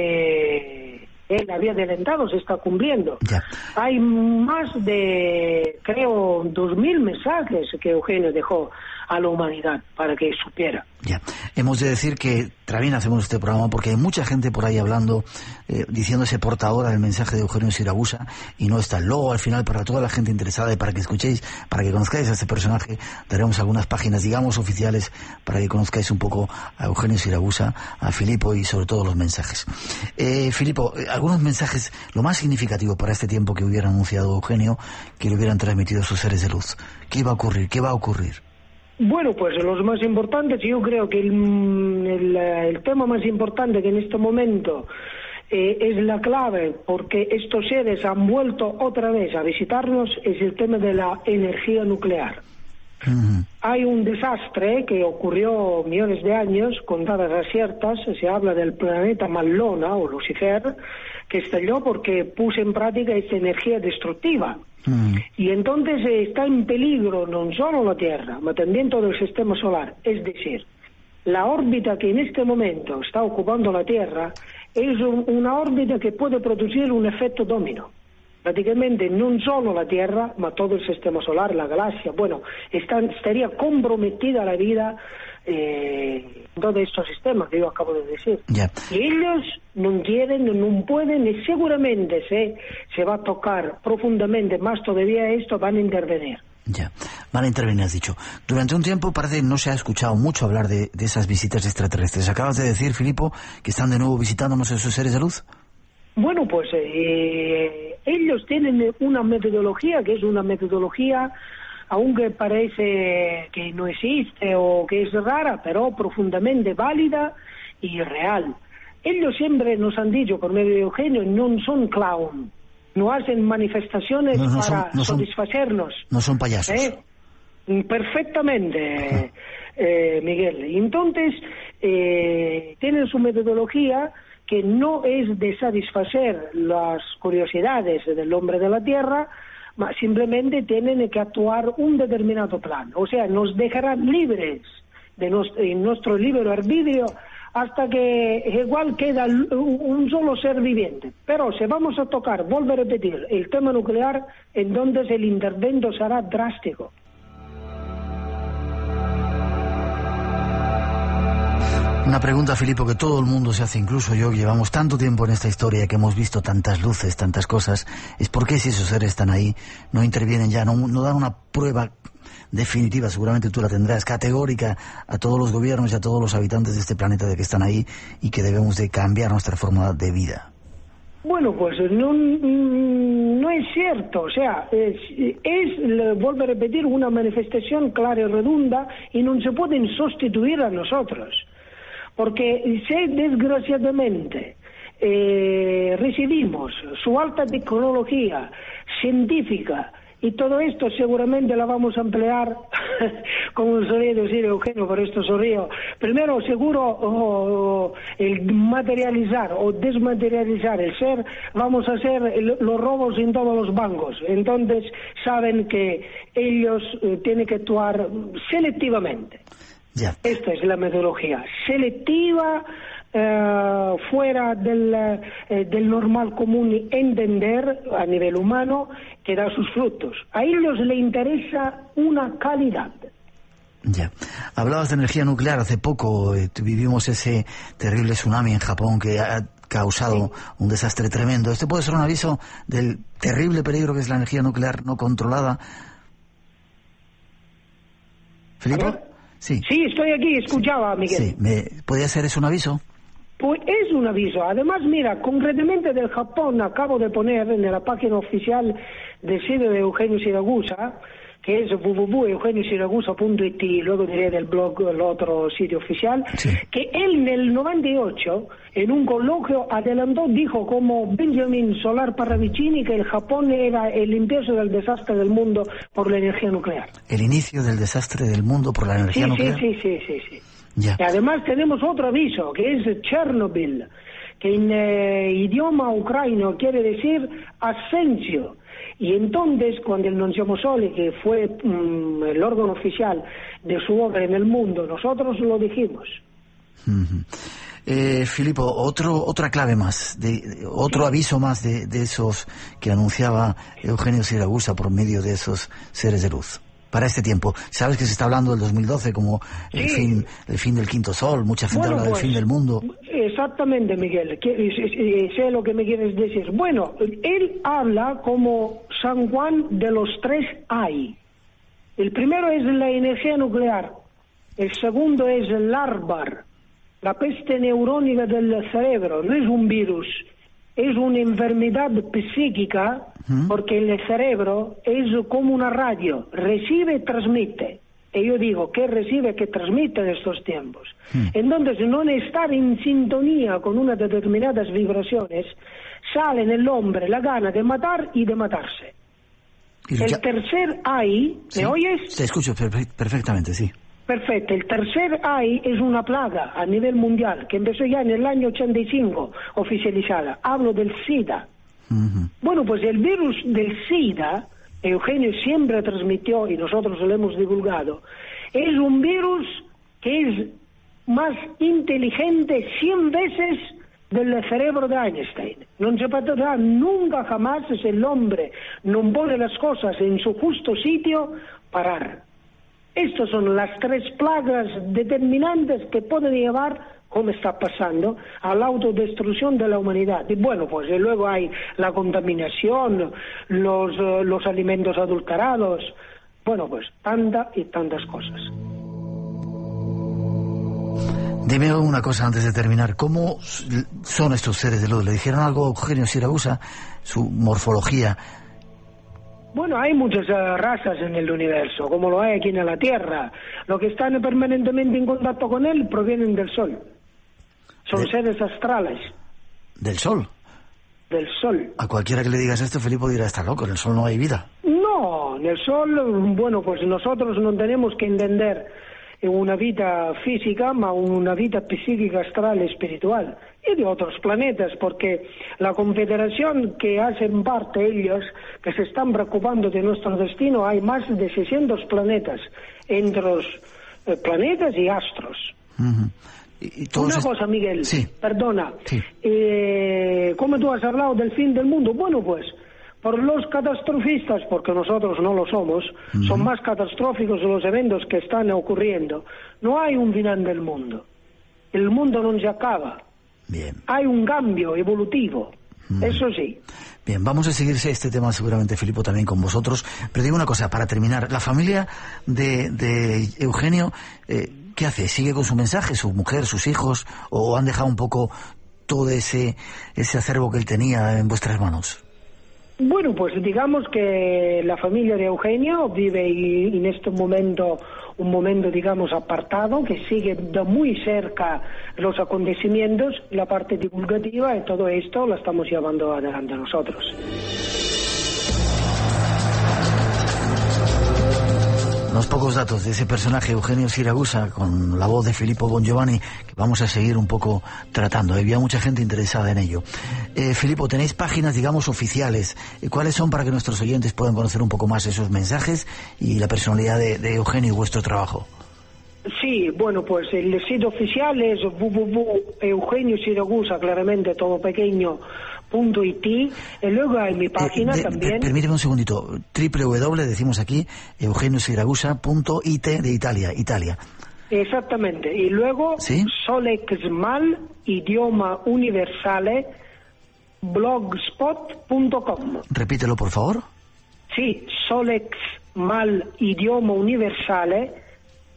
que él había adelantado se está cumpliendo. Ya. Hay más de, creo, dos mil mensajes que Eugenio dejó a la humanidad para que supiera. Ya, hemos de decir que también hacemos este programa porque hay mucha gente por ahí hablando, eh, diciéndose portadora del mensaje de Eugenio Siragusa, y no está. Luego, al final, para toda la gente interesada y para que escuchéis, para que conozcáis a este personaje, daremos algunas páginas, digamos, oficiales, para que conozcáis un poco a Eugenio Siragusa, a Filipo y sobre todo los mensajes. Eh, Filipo, algunos mensajes, lo más significativo para este tiempo que hubiera anunciado Eugenio, que le hubieran transmitido sus seres de luz. ¿Qué iba a ocurrir? ¿Qué va a ocurrir? Bueno, pues los más importantes, yo creo que el, el, el tema más importante que en este momento eh, es la clave, porque estos seres han vuelto otra vez a visitarnos, es el tema de la energía nuclear. Uh-huh. Hay un desastre que ocurrió millones de años, con datas ciertas, se habla del planeta Malona o Lucifer, que estalló porque puso en práctica esta energía destructiva. Mm. Y entonces eh, está en peligro no solo la Tierra, pero también todo el sistema solar. Es decir, la órbita que en este momento está ocupando la Tierra es un, una órbita que puede producir un efecto dominó. Prácticamente no solo la Tierra, pero todo el sistema solar, la galaxia. Bueno, está, estaría comprometida la vida eh, en todos estos sistemas que yo acabo de decir. Yeah. Y ellos no quieren, no pueden, y seguramente se, se va a tocar profundamente más todavía esto, van a intervenir. Ya, van a intervenir, has dicho. Durante un tiempo parece que no se ha escuchado mucho hablar de, de esas visitas extraterrestres. Acabas de decir, Filipo, que están de nuevo visitándonos esos seres de luz. Bueno, pues eh, ellos tienen una metodología que es una metodología, aunque parece que no existe o que es rara, pero profundamente válida y real. Ellos siempre nos han dicho, por medio de Eugenio, no son clown, no hacen manifestaciones no, no para son, no satisfacernos. Son, no son payasos. ¿Eh? Perfectamente, eh, Miguel. Entonces, eh, tienen su metodología que no es de satisfacer las curiosidades del hombre de la Tierra, simplemente tienen que actuar un determinado plan. O sea, nos dejarán libres de nuestro, en nuestro libre arbitrio hasta que igual queda un solo ser viviente. Pero si vamos a tocar, vuelvo a repetir, el tema nuclear, entonces el intervento será drástico. Una pregunta, Filipo, que todo el mundo se hace, incluso yo, que llevamos tanto tiempo en esta historia, que hemos visto tantas luces, tantas cosas, es por qué si esos seres están ahí, no intervienen ya, no, no dan una prueba definitiva, seguramente tú la tendrás, categórica a todos los gobiernos y a todos los habitantes de este planeta de que están ahí y que debemos de cambiar nuestra forma de vida. Bueno, pues no, no es cierto, o sea, es, es, vuelvo a repetir, una manifestación clara y redonda y no se pueden sustituir a nosotros. Porque si desgraciadamente eh, recibimos su alta tecnología científica y todo esto seguramente la vamos a emplear, como solía decir Eugenio, por esto sonrío, primero seguro oh, el materializar o desmaterializar el ser, vamos a hacer el, los robos en todos los bancos. Entonces saben que ellos eh, tienen que actuar selectivamente. Ya. Esta es la metodología selectiva, eh, fuera del, eh, del normal común, entender a nivel humano que da sus frutos. A ellos les interesa una calidad. Ya. Hablabas de energía nuclear. Hace poco eh, vivimos ese terrible tsunami en Japón que ha causado sí. un desastre tremendo. ¿Este puede ser un aviso del terrible peligro que es la energía nuclear no controlada? ¿Filipo? Sí. Sí, estoy aquí, escuchaba, sí. Miguel. Sí, ¿Me... ¿podría ser eso un aviso? Pues es un aviso. Además, mira, concretamente del Japón acabo de poner en la página oficial del sitio de Eugenio Siragusa, que es w w w punto eugenio siragusa punto i t, luego diré del blog el otro sitio oficial, sí. Que él en el noventa y ocho, en un coloquio, adelantó, dijo como Benjamin Solar Parravicini que el Japón era el inicio del desastre del mundo por la energía nuclear. El inicio del desastre del mundo por la energía sí, nuclear. Sí, sí, sí, sí, sí. Ya. Y además tenemos otro aviso, que es Chernobyl, que en eh, idioma ucraniano quiere decir ascenso. Y entonces, cuando el Nuncio Mossoli, que fue um, el órgano oficial de su obra en el mundo, nosotros lo dijimos. Uh-huh. eh, Filippo, otro, otra clave más, de, de, otro sí. aviso más de, de esos que anunciaba Eugenio Siragusa por medio de esos seres de luz. Para este tiempo, sabes que se está hablando del dos mil doce como sí. el fin el fin del quinto sol, mucha gente bueno, habla pues, del fin del mundo. Exactamente, Miguel, sé lo que me quieres decir. Bueno, él habla como San Juan de los tres hay. El primero es la energía nuclear, el segundo es el larvar, la peste neurónica del cerebro, no es un virus, es una enfermedad psíquica. Porque el cerebro es como una radio, recibe y transmite. Y yo digo, ¿qué recibe, qué transmite en estos tiempos? Mm. Entonces, no estar en sintonía con unas determinadas vibraciones, sale en el hombre la gana de matar y de matarse. Y el ya... tercer hay, ¿me sí, oyes? Te escucho perfe- perfectamente, sí. Perfecto, el tercer hay es una plaga a nivel mundial, que empezó ya en el año ochenta y cinco, oficializada. Hablo del SIDA. Uh-huh. Bueno, pues el virus del SIDA, Eugenio siempre transmitió y nosotros lo hemos divulgado, es un virus que es más inteligente cien veces del cerebro de Einstein. No se podrá nunca jamás, si el hombre no pone las cosas en su justo sitio, parar. Estas son las tres plagas determinantes que pueden llevar, como está pasando, a la autodestrucción de la humanidad. Y bueno, pues y luego hay la contaminación, los, uh, los alimentos adulterados, bueno, pues tanta y tantas cosas. Dime una cosa antes de terminar, ¿cómo son estos seres de luz? ¿Le dijeron algo a Eugenio Siragusa? Su morfología. Bueno, hay muchas uh, razas en el universo, como lo hay aquí en la Tierra. Los que están permanentemente en contacto con él provienen del Sol. Son de... seres astrales. ¿Del Sol? Del Sol. A cualquiera que le digas esto, Felipe dirá, está loco, en el Sol no hay vida. No, en el Sol, bueno, pues nosotros no tenemos que entender una vida física, ma una vida psíquica, astral, espiritual, y de otros planetas, porque la confederación que hacen parte ellos, que se están preocupando de nuestro destino, hay más de seiscientos planetas, entre los eh, planetas y astros. Uh-huh. Y, y Una cosa, Miguel, sí. perdona, sí. Eh, ¿cómo tú has hablado del fin del mundo? Bueno, pues, por los catastrofistas, porque nosotros no lo somos, uh-huh. son más catastróficos los eventos que están ocurriendo. No hay un final del mundo. El mundo no se acaba. Bien. Hay un cambio evolutivo. Uh-huh. Eso sí. Bien, vamos a seguirse este tema seguramente, Filippo, también con vosotros. Pero digo una cosa, para terminar, la familia de, de Eugenio, eh, ¿qué hace? ¿Sigue con su mensaje, su mujer, sus hijos, o han dejado un poco todo ese, ese acervo que él tenía en vuestras manos? Bueno, pues digamos que la familia de Eugenio vive en este momento un momento, digamos, apartado, que sigue de muy cerca los acontecimientos, la parte divulgativa, y todo esto lo estamos llevando adelante nosotros. Unos pocos datos de ese personaje, Eugenio Siragusa, con la voz de Filippo Bongiovanni, que vamos a seguir un poco tratando. Había mucha gente interesada en ello. Eh, Filippo, tenéis páginas, digamos, oficiales. ¿Cuáles son para que nuestros oyentes puedan conocer un poco más esos mensajes y la personalidad de, de Eugenio y vuestro trabajo? Sí, bueno, pues el sitio oficial es w w w punto eugenio siragusa, claramente todo pequeño, punto it, y luego hay mi página eh, de, también. Permíteme un segundito, www, decimos aquí, eugenio siragusa punto it de Italia, Italia. Exactamente, y luego ¿sí? Solexmal, idioma universale, blogspot punto com. Repítelo, por favor. Sí, Solexmal, idioma universale,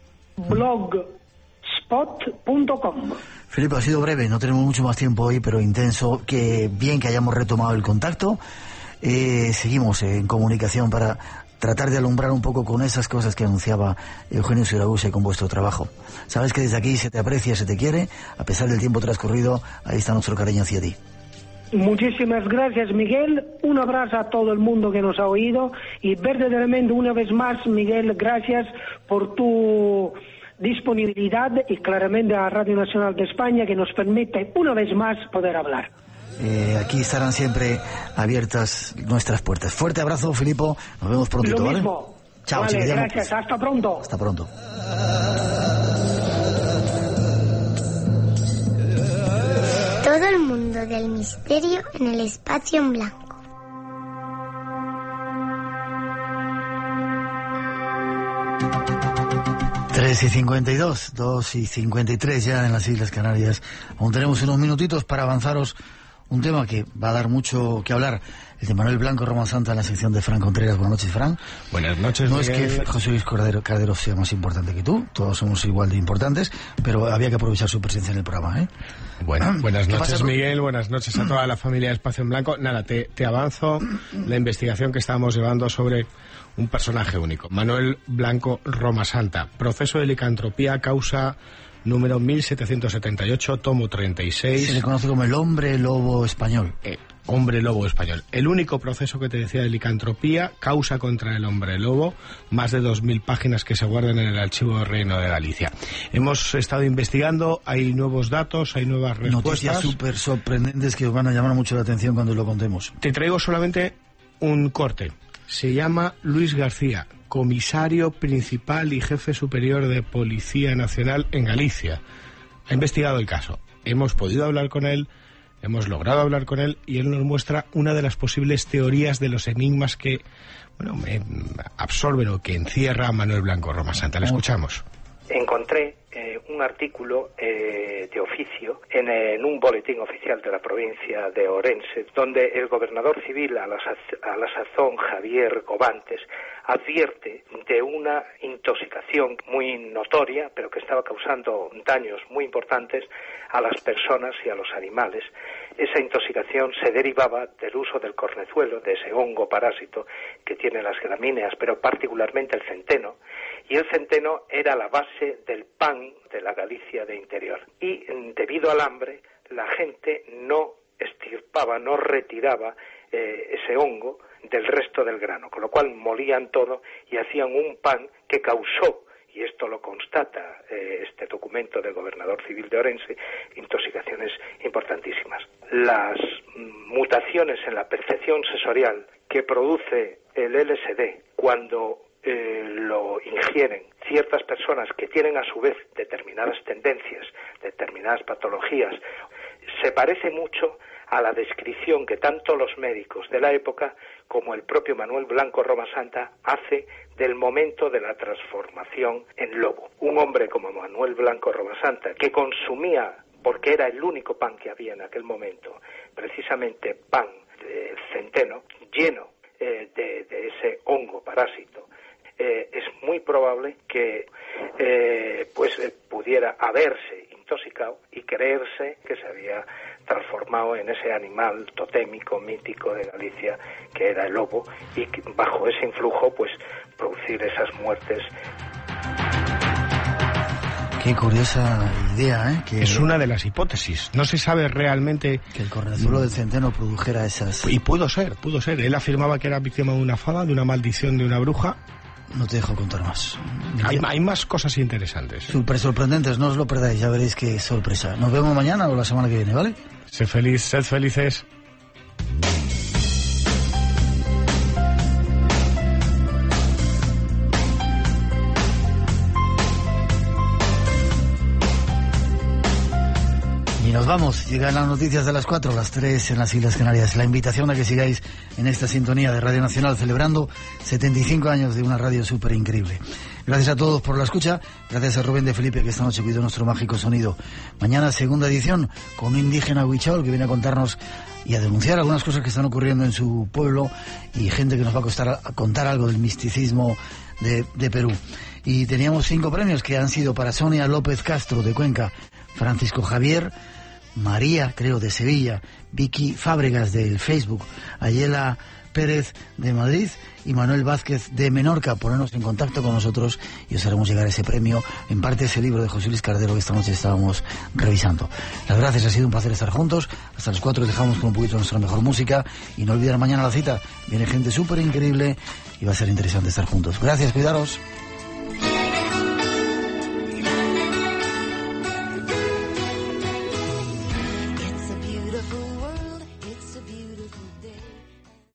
blogspot punto com. Filippo, ha sido breve, no tenemos mucho más tiempo hoy, pero intenso. Que bien que hayamos retomado el contacto. Eh, seguimos en comunicación para tratar de alumbrar un poco con esas cosas que anunciaba Eugenio Siragusa y con vuestro trabajo. Sabes que desde aquí se te aprecia, se te quiere, a pesar del tiempo transcurrido, ahí está nuestro cariño hacia ti. Muchísimas gracias, Miguel. Un abrazo a todo el mundo que nos ha oído y verdaderamente una vez más, Miguel, gracias por tu disponibilidad y claramente a Radio Nacional de España que nos permite una vez más poder hablar. Eh, aquí estarán siempre abiertas nuestras puertas. Fuerte abrazo, Filipo. Nos vemos prontito, Lo ¿vale? mismo. Chao, vale, chiquillamo. gracias. Hasta pronto. Hasta pronto. Todo el mundo del misterio en el espacio en blanco. tres y cincuenta y dos, dos y cincuenta y tres ya en las Islas Canarias. Aún tenemos unos minutitos para avanzaros un tema que va a dar mucho que hablar. El de Manuel Blanco Roma Santa en la sección de Fran Contreras. Buenas noches, Fran. Buenas noches, No Miguel. es que José Luis Cordero, Cardero sea más importante que tú, todos somos igual de importantes, pero había que aprovechar su presencia en el programa, ¿eh? Bueno, buenas ¿Qué noches, pasa con- Miguel. Buenas noches a toda la familia de Espacio en Blanco. Nada, te, te avanzo la investigación que estábamos llevando sobre un personaje único. Manuel Blanco Roma Santa. Proceso de licantropía, causa número mil setecientos setenta y ocho, tomo treinta y seis. Se le conoce como el hombre lobo español. Eh, hombre lobo español. El único proceso que te decía de licantropía, causa contra el hombre lobo, más de dos mil páginas que se guardan en el archivo del Reino de Galicia. Hemos estado investigando, hay nuevos datos, hay nuevas Noticias respuestas. súper sorprendentes que os van a llamar mucho la atención cuando lo contemos. Te traigo solamente un corte. Se llama Luis García, comisario principal y jefe superior de Policía Nacional en Galicia. Ha investigado el caso. Hemos podido hablar con él, hemos logrado hablar con él y él nos muestra una de las posibles teorías de los enigmas que, bueno, me absorben o que encierra a Manuel Blanco Roma Santa. Le escuchamos. Encontré eh, un artículo eh, de oficio en, en un boletín oficial de la provincia de Orense, donde el gobernador civil, a la, saz- a la sazón Javier Gobantes, advierte de una intoxicación muy notoria, pero que estaba causando daños muy importantes a las personas y a los animales. Esa intoxicación se derivaba del uso del cornezuelo, de ese hongo parásito que tienen las gramíneas, pero particularmente el centeno, y el centeno era la base del pan de la Galicia de interior. Y debido al hambre, la gente no extirpaba, no retiraba eh, ese hongo del resto del grano, con lo cual molían todo y hacían un pan que causó, y esto lo constata eh, este documento del gobernador civil de Orense, intoxicaciones importantísimas. Las mm, mutaciones en la percepción sensorial que produce el L S D cuando eh, lo ingieren ciertas personas que tienen a su vez determinadas tendencias, determinadas patologías, se parece mucho a la descripción que tanto los médicos de la época como el propio Manuel Blanco Roma Santa hace del momento de la transformación en lobo. Un hombre como Manuel Blanco Roma Santa, que consumía, porque era el único pan que había en aquel momento, precisamente pan de centeno, lleno eh, de, de ese hongo parásito, eh, es muy probable que eh, pues eh, pudiera haberse intoxicado y creerse que se había transformado en ese animal totémico, mítico de Galicia, que era el lobo, y que bajo ese influjo pues producir esas muertes. Qué curiosa idea, ¿eh? Que Es una de las hipótesis. No se sabe realmente... que el cornezuelo del centeno produjera esas... Y pudo ser, pudo ser. Él afirmaba que era víctima de una fada, de una maldición de una bruja. No te dejo contar más. Hay, hay más cosas interesantes. Súper sorprendentes, no os lo perdáis, ya veréis qué sorpresa. Nos vemos mañana o la semana que viene, ¿vale? Sed feliz, sed felices. Y nos vamos, llegan las noticias de las cuatro, las tres en las Islas Canarias. La invitación a que sigáis en esta sintonía de Radio Nacional celebrando setenta y cinco años de una radio súper increíble. Gracias a todos por la escucha, gracias a Rubén de Felipe que esta noche cuidó nuestro mágico sonido. Mañana segunda edición con un indígena huichol que viene a contarnos y a denunciar algunas cosas que están ocurriendo en su pueblo y gente que nos va a, costar, a contar algo del misticismo de, de Perú. Y teníamos cinco premios que han sido para Sonia López Castro de Cuenca, Francisco Javier, María, creo, de Sevilla, Vicky Fábregas del Facebook, Ayela Pérez de Madrid y Manuel Vázquez de Menorca. Ponernos en contacto con nosotros y os haremos llegar ese premio, en parte ese libro de José Luis Cardero que esta noche estábamos revisando. Las gracias, ha sido un placer estar juntos. Hasta las cuatro os dejamos con un poquito de nuestra mejor música y no olvidar mañana la cita. Viene gente súper increíble y va a ser interesante estar juntos. Gracias, cuidaros.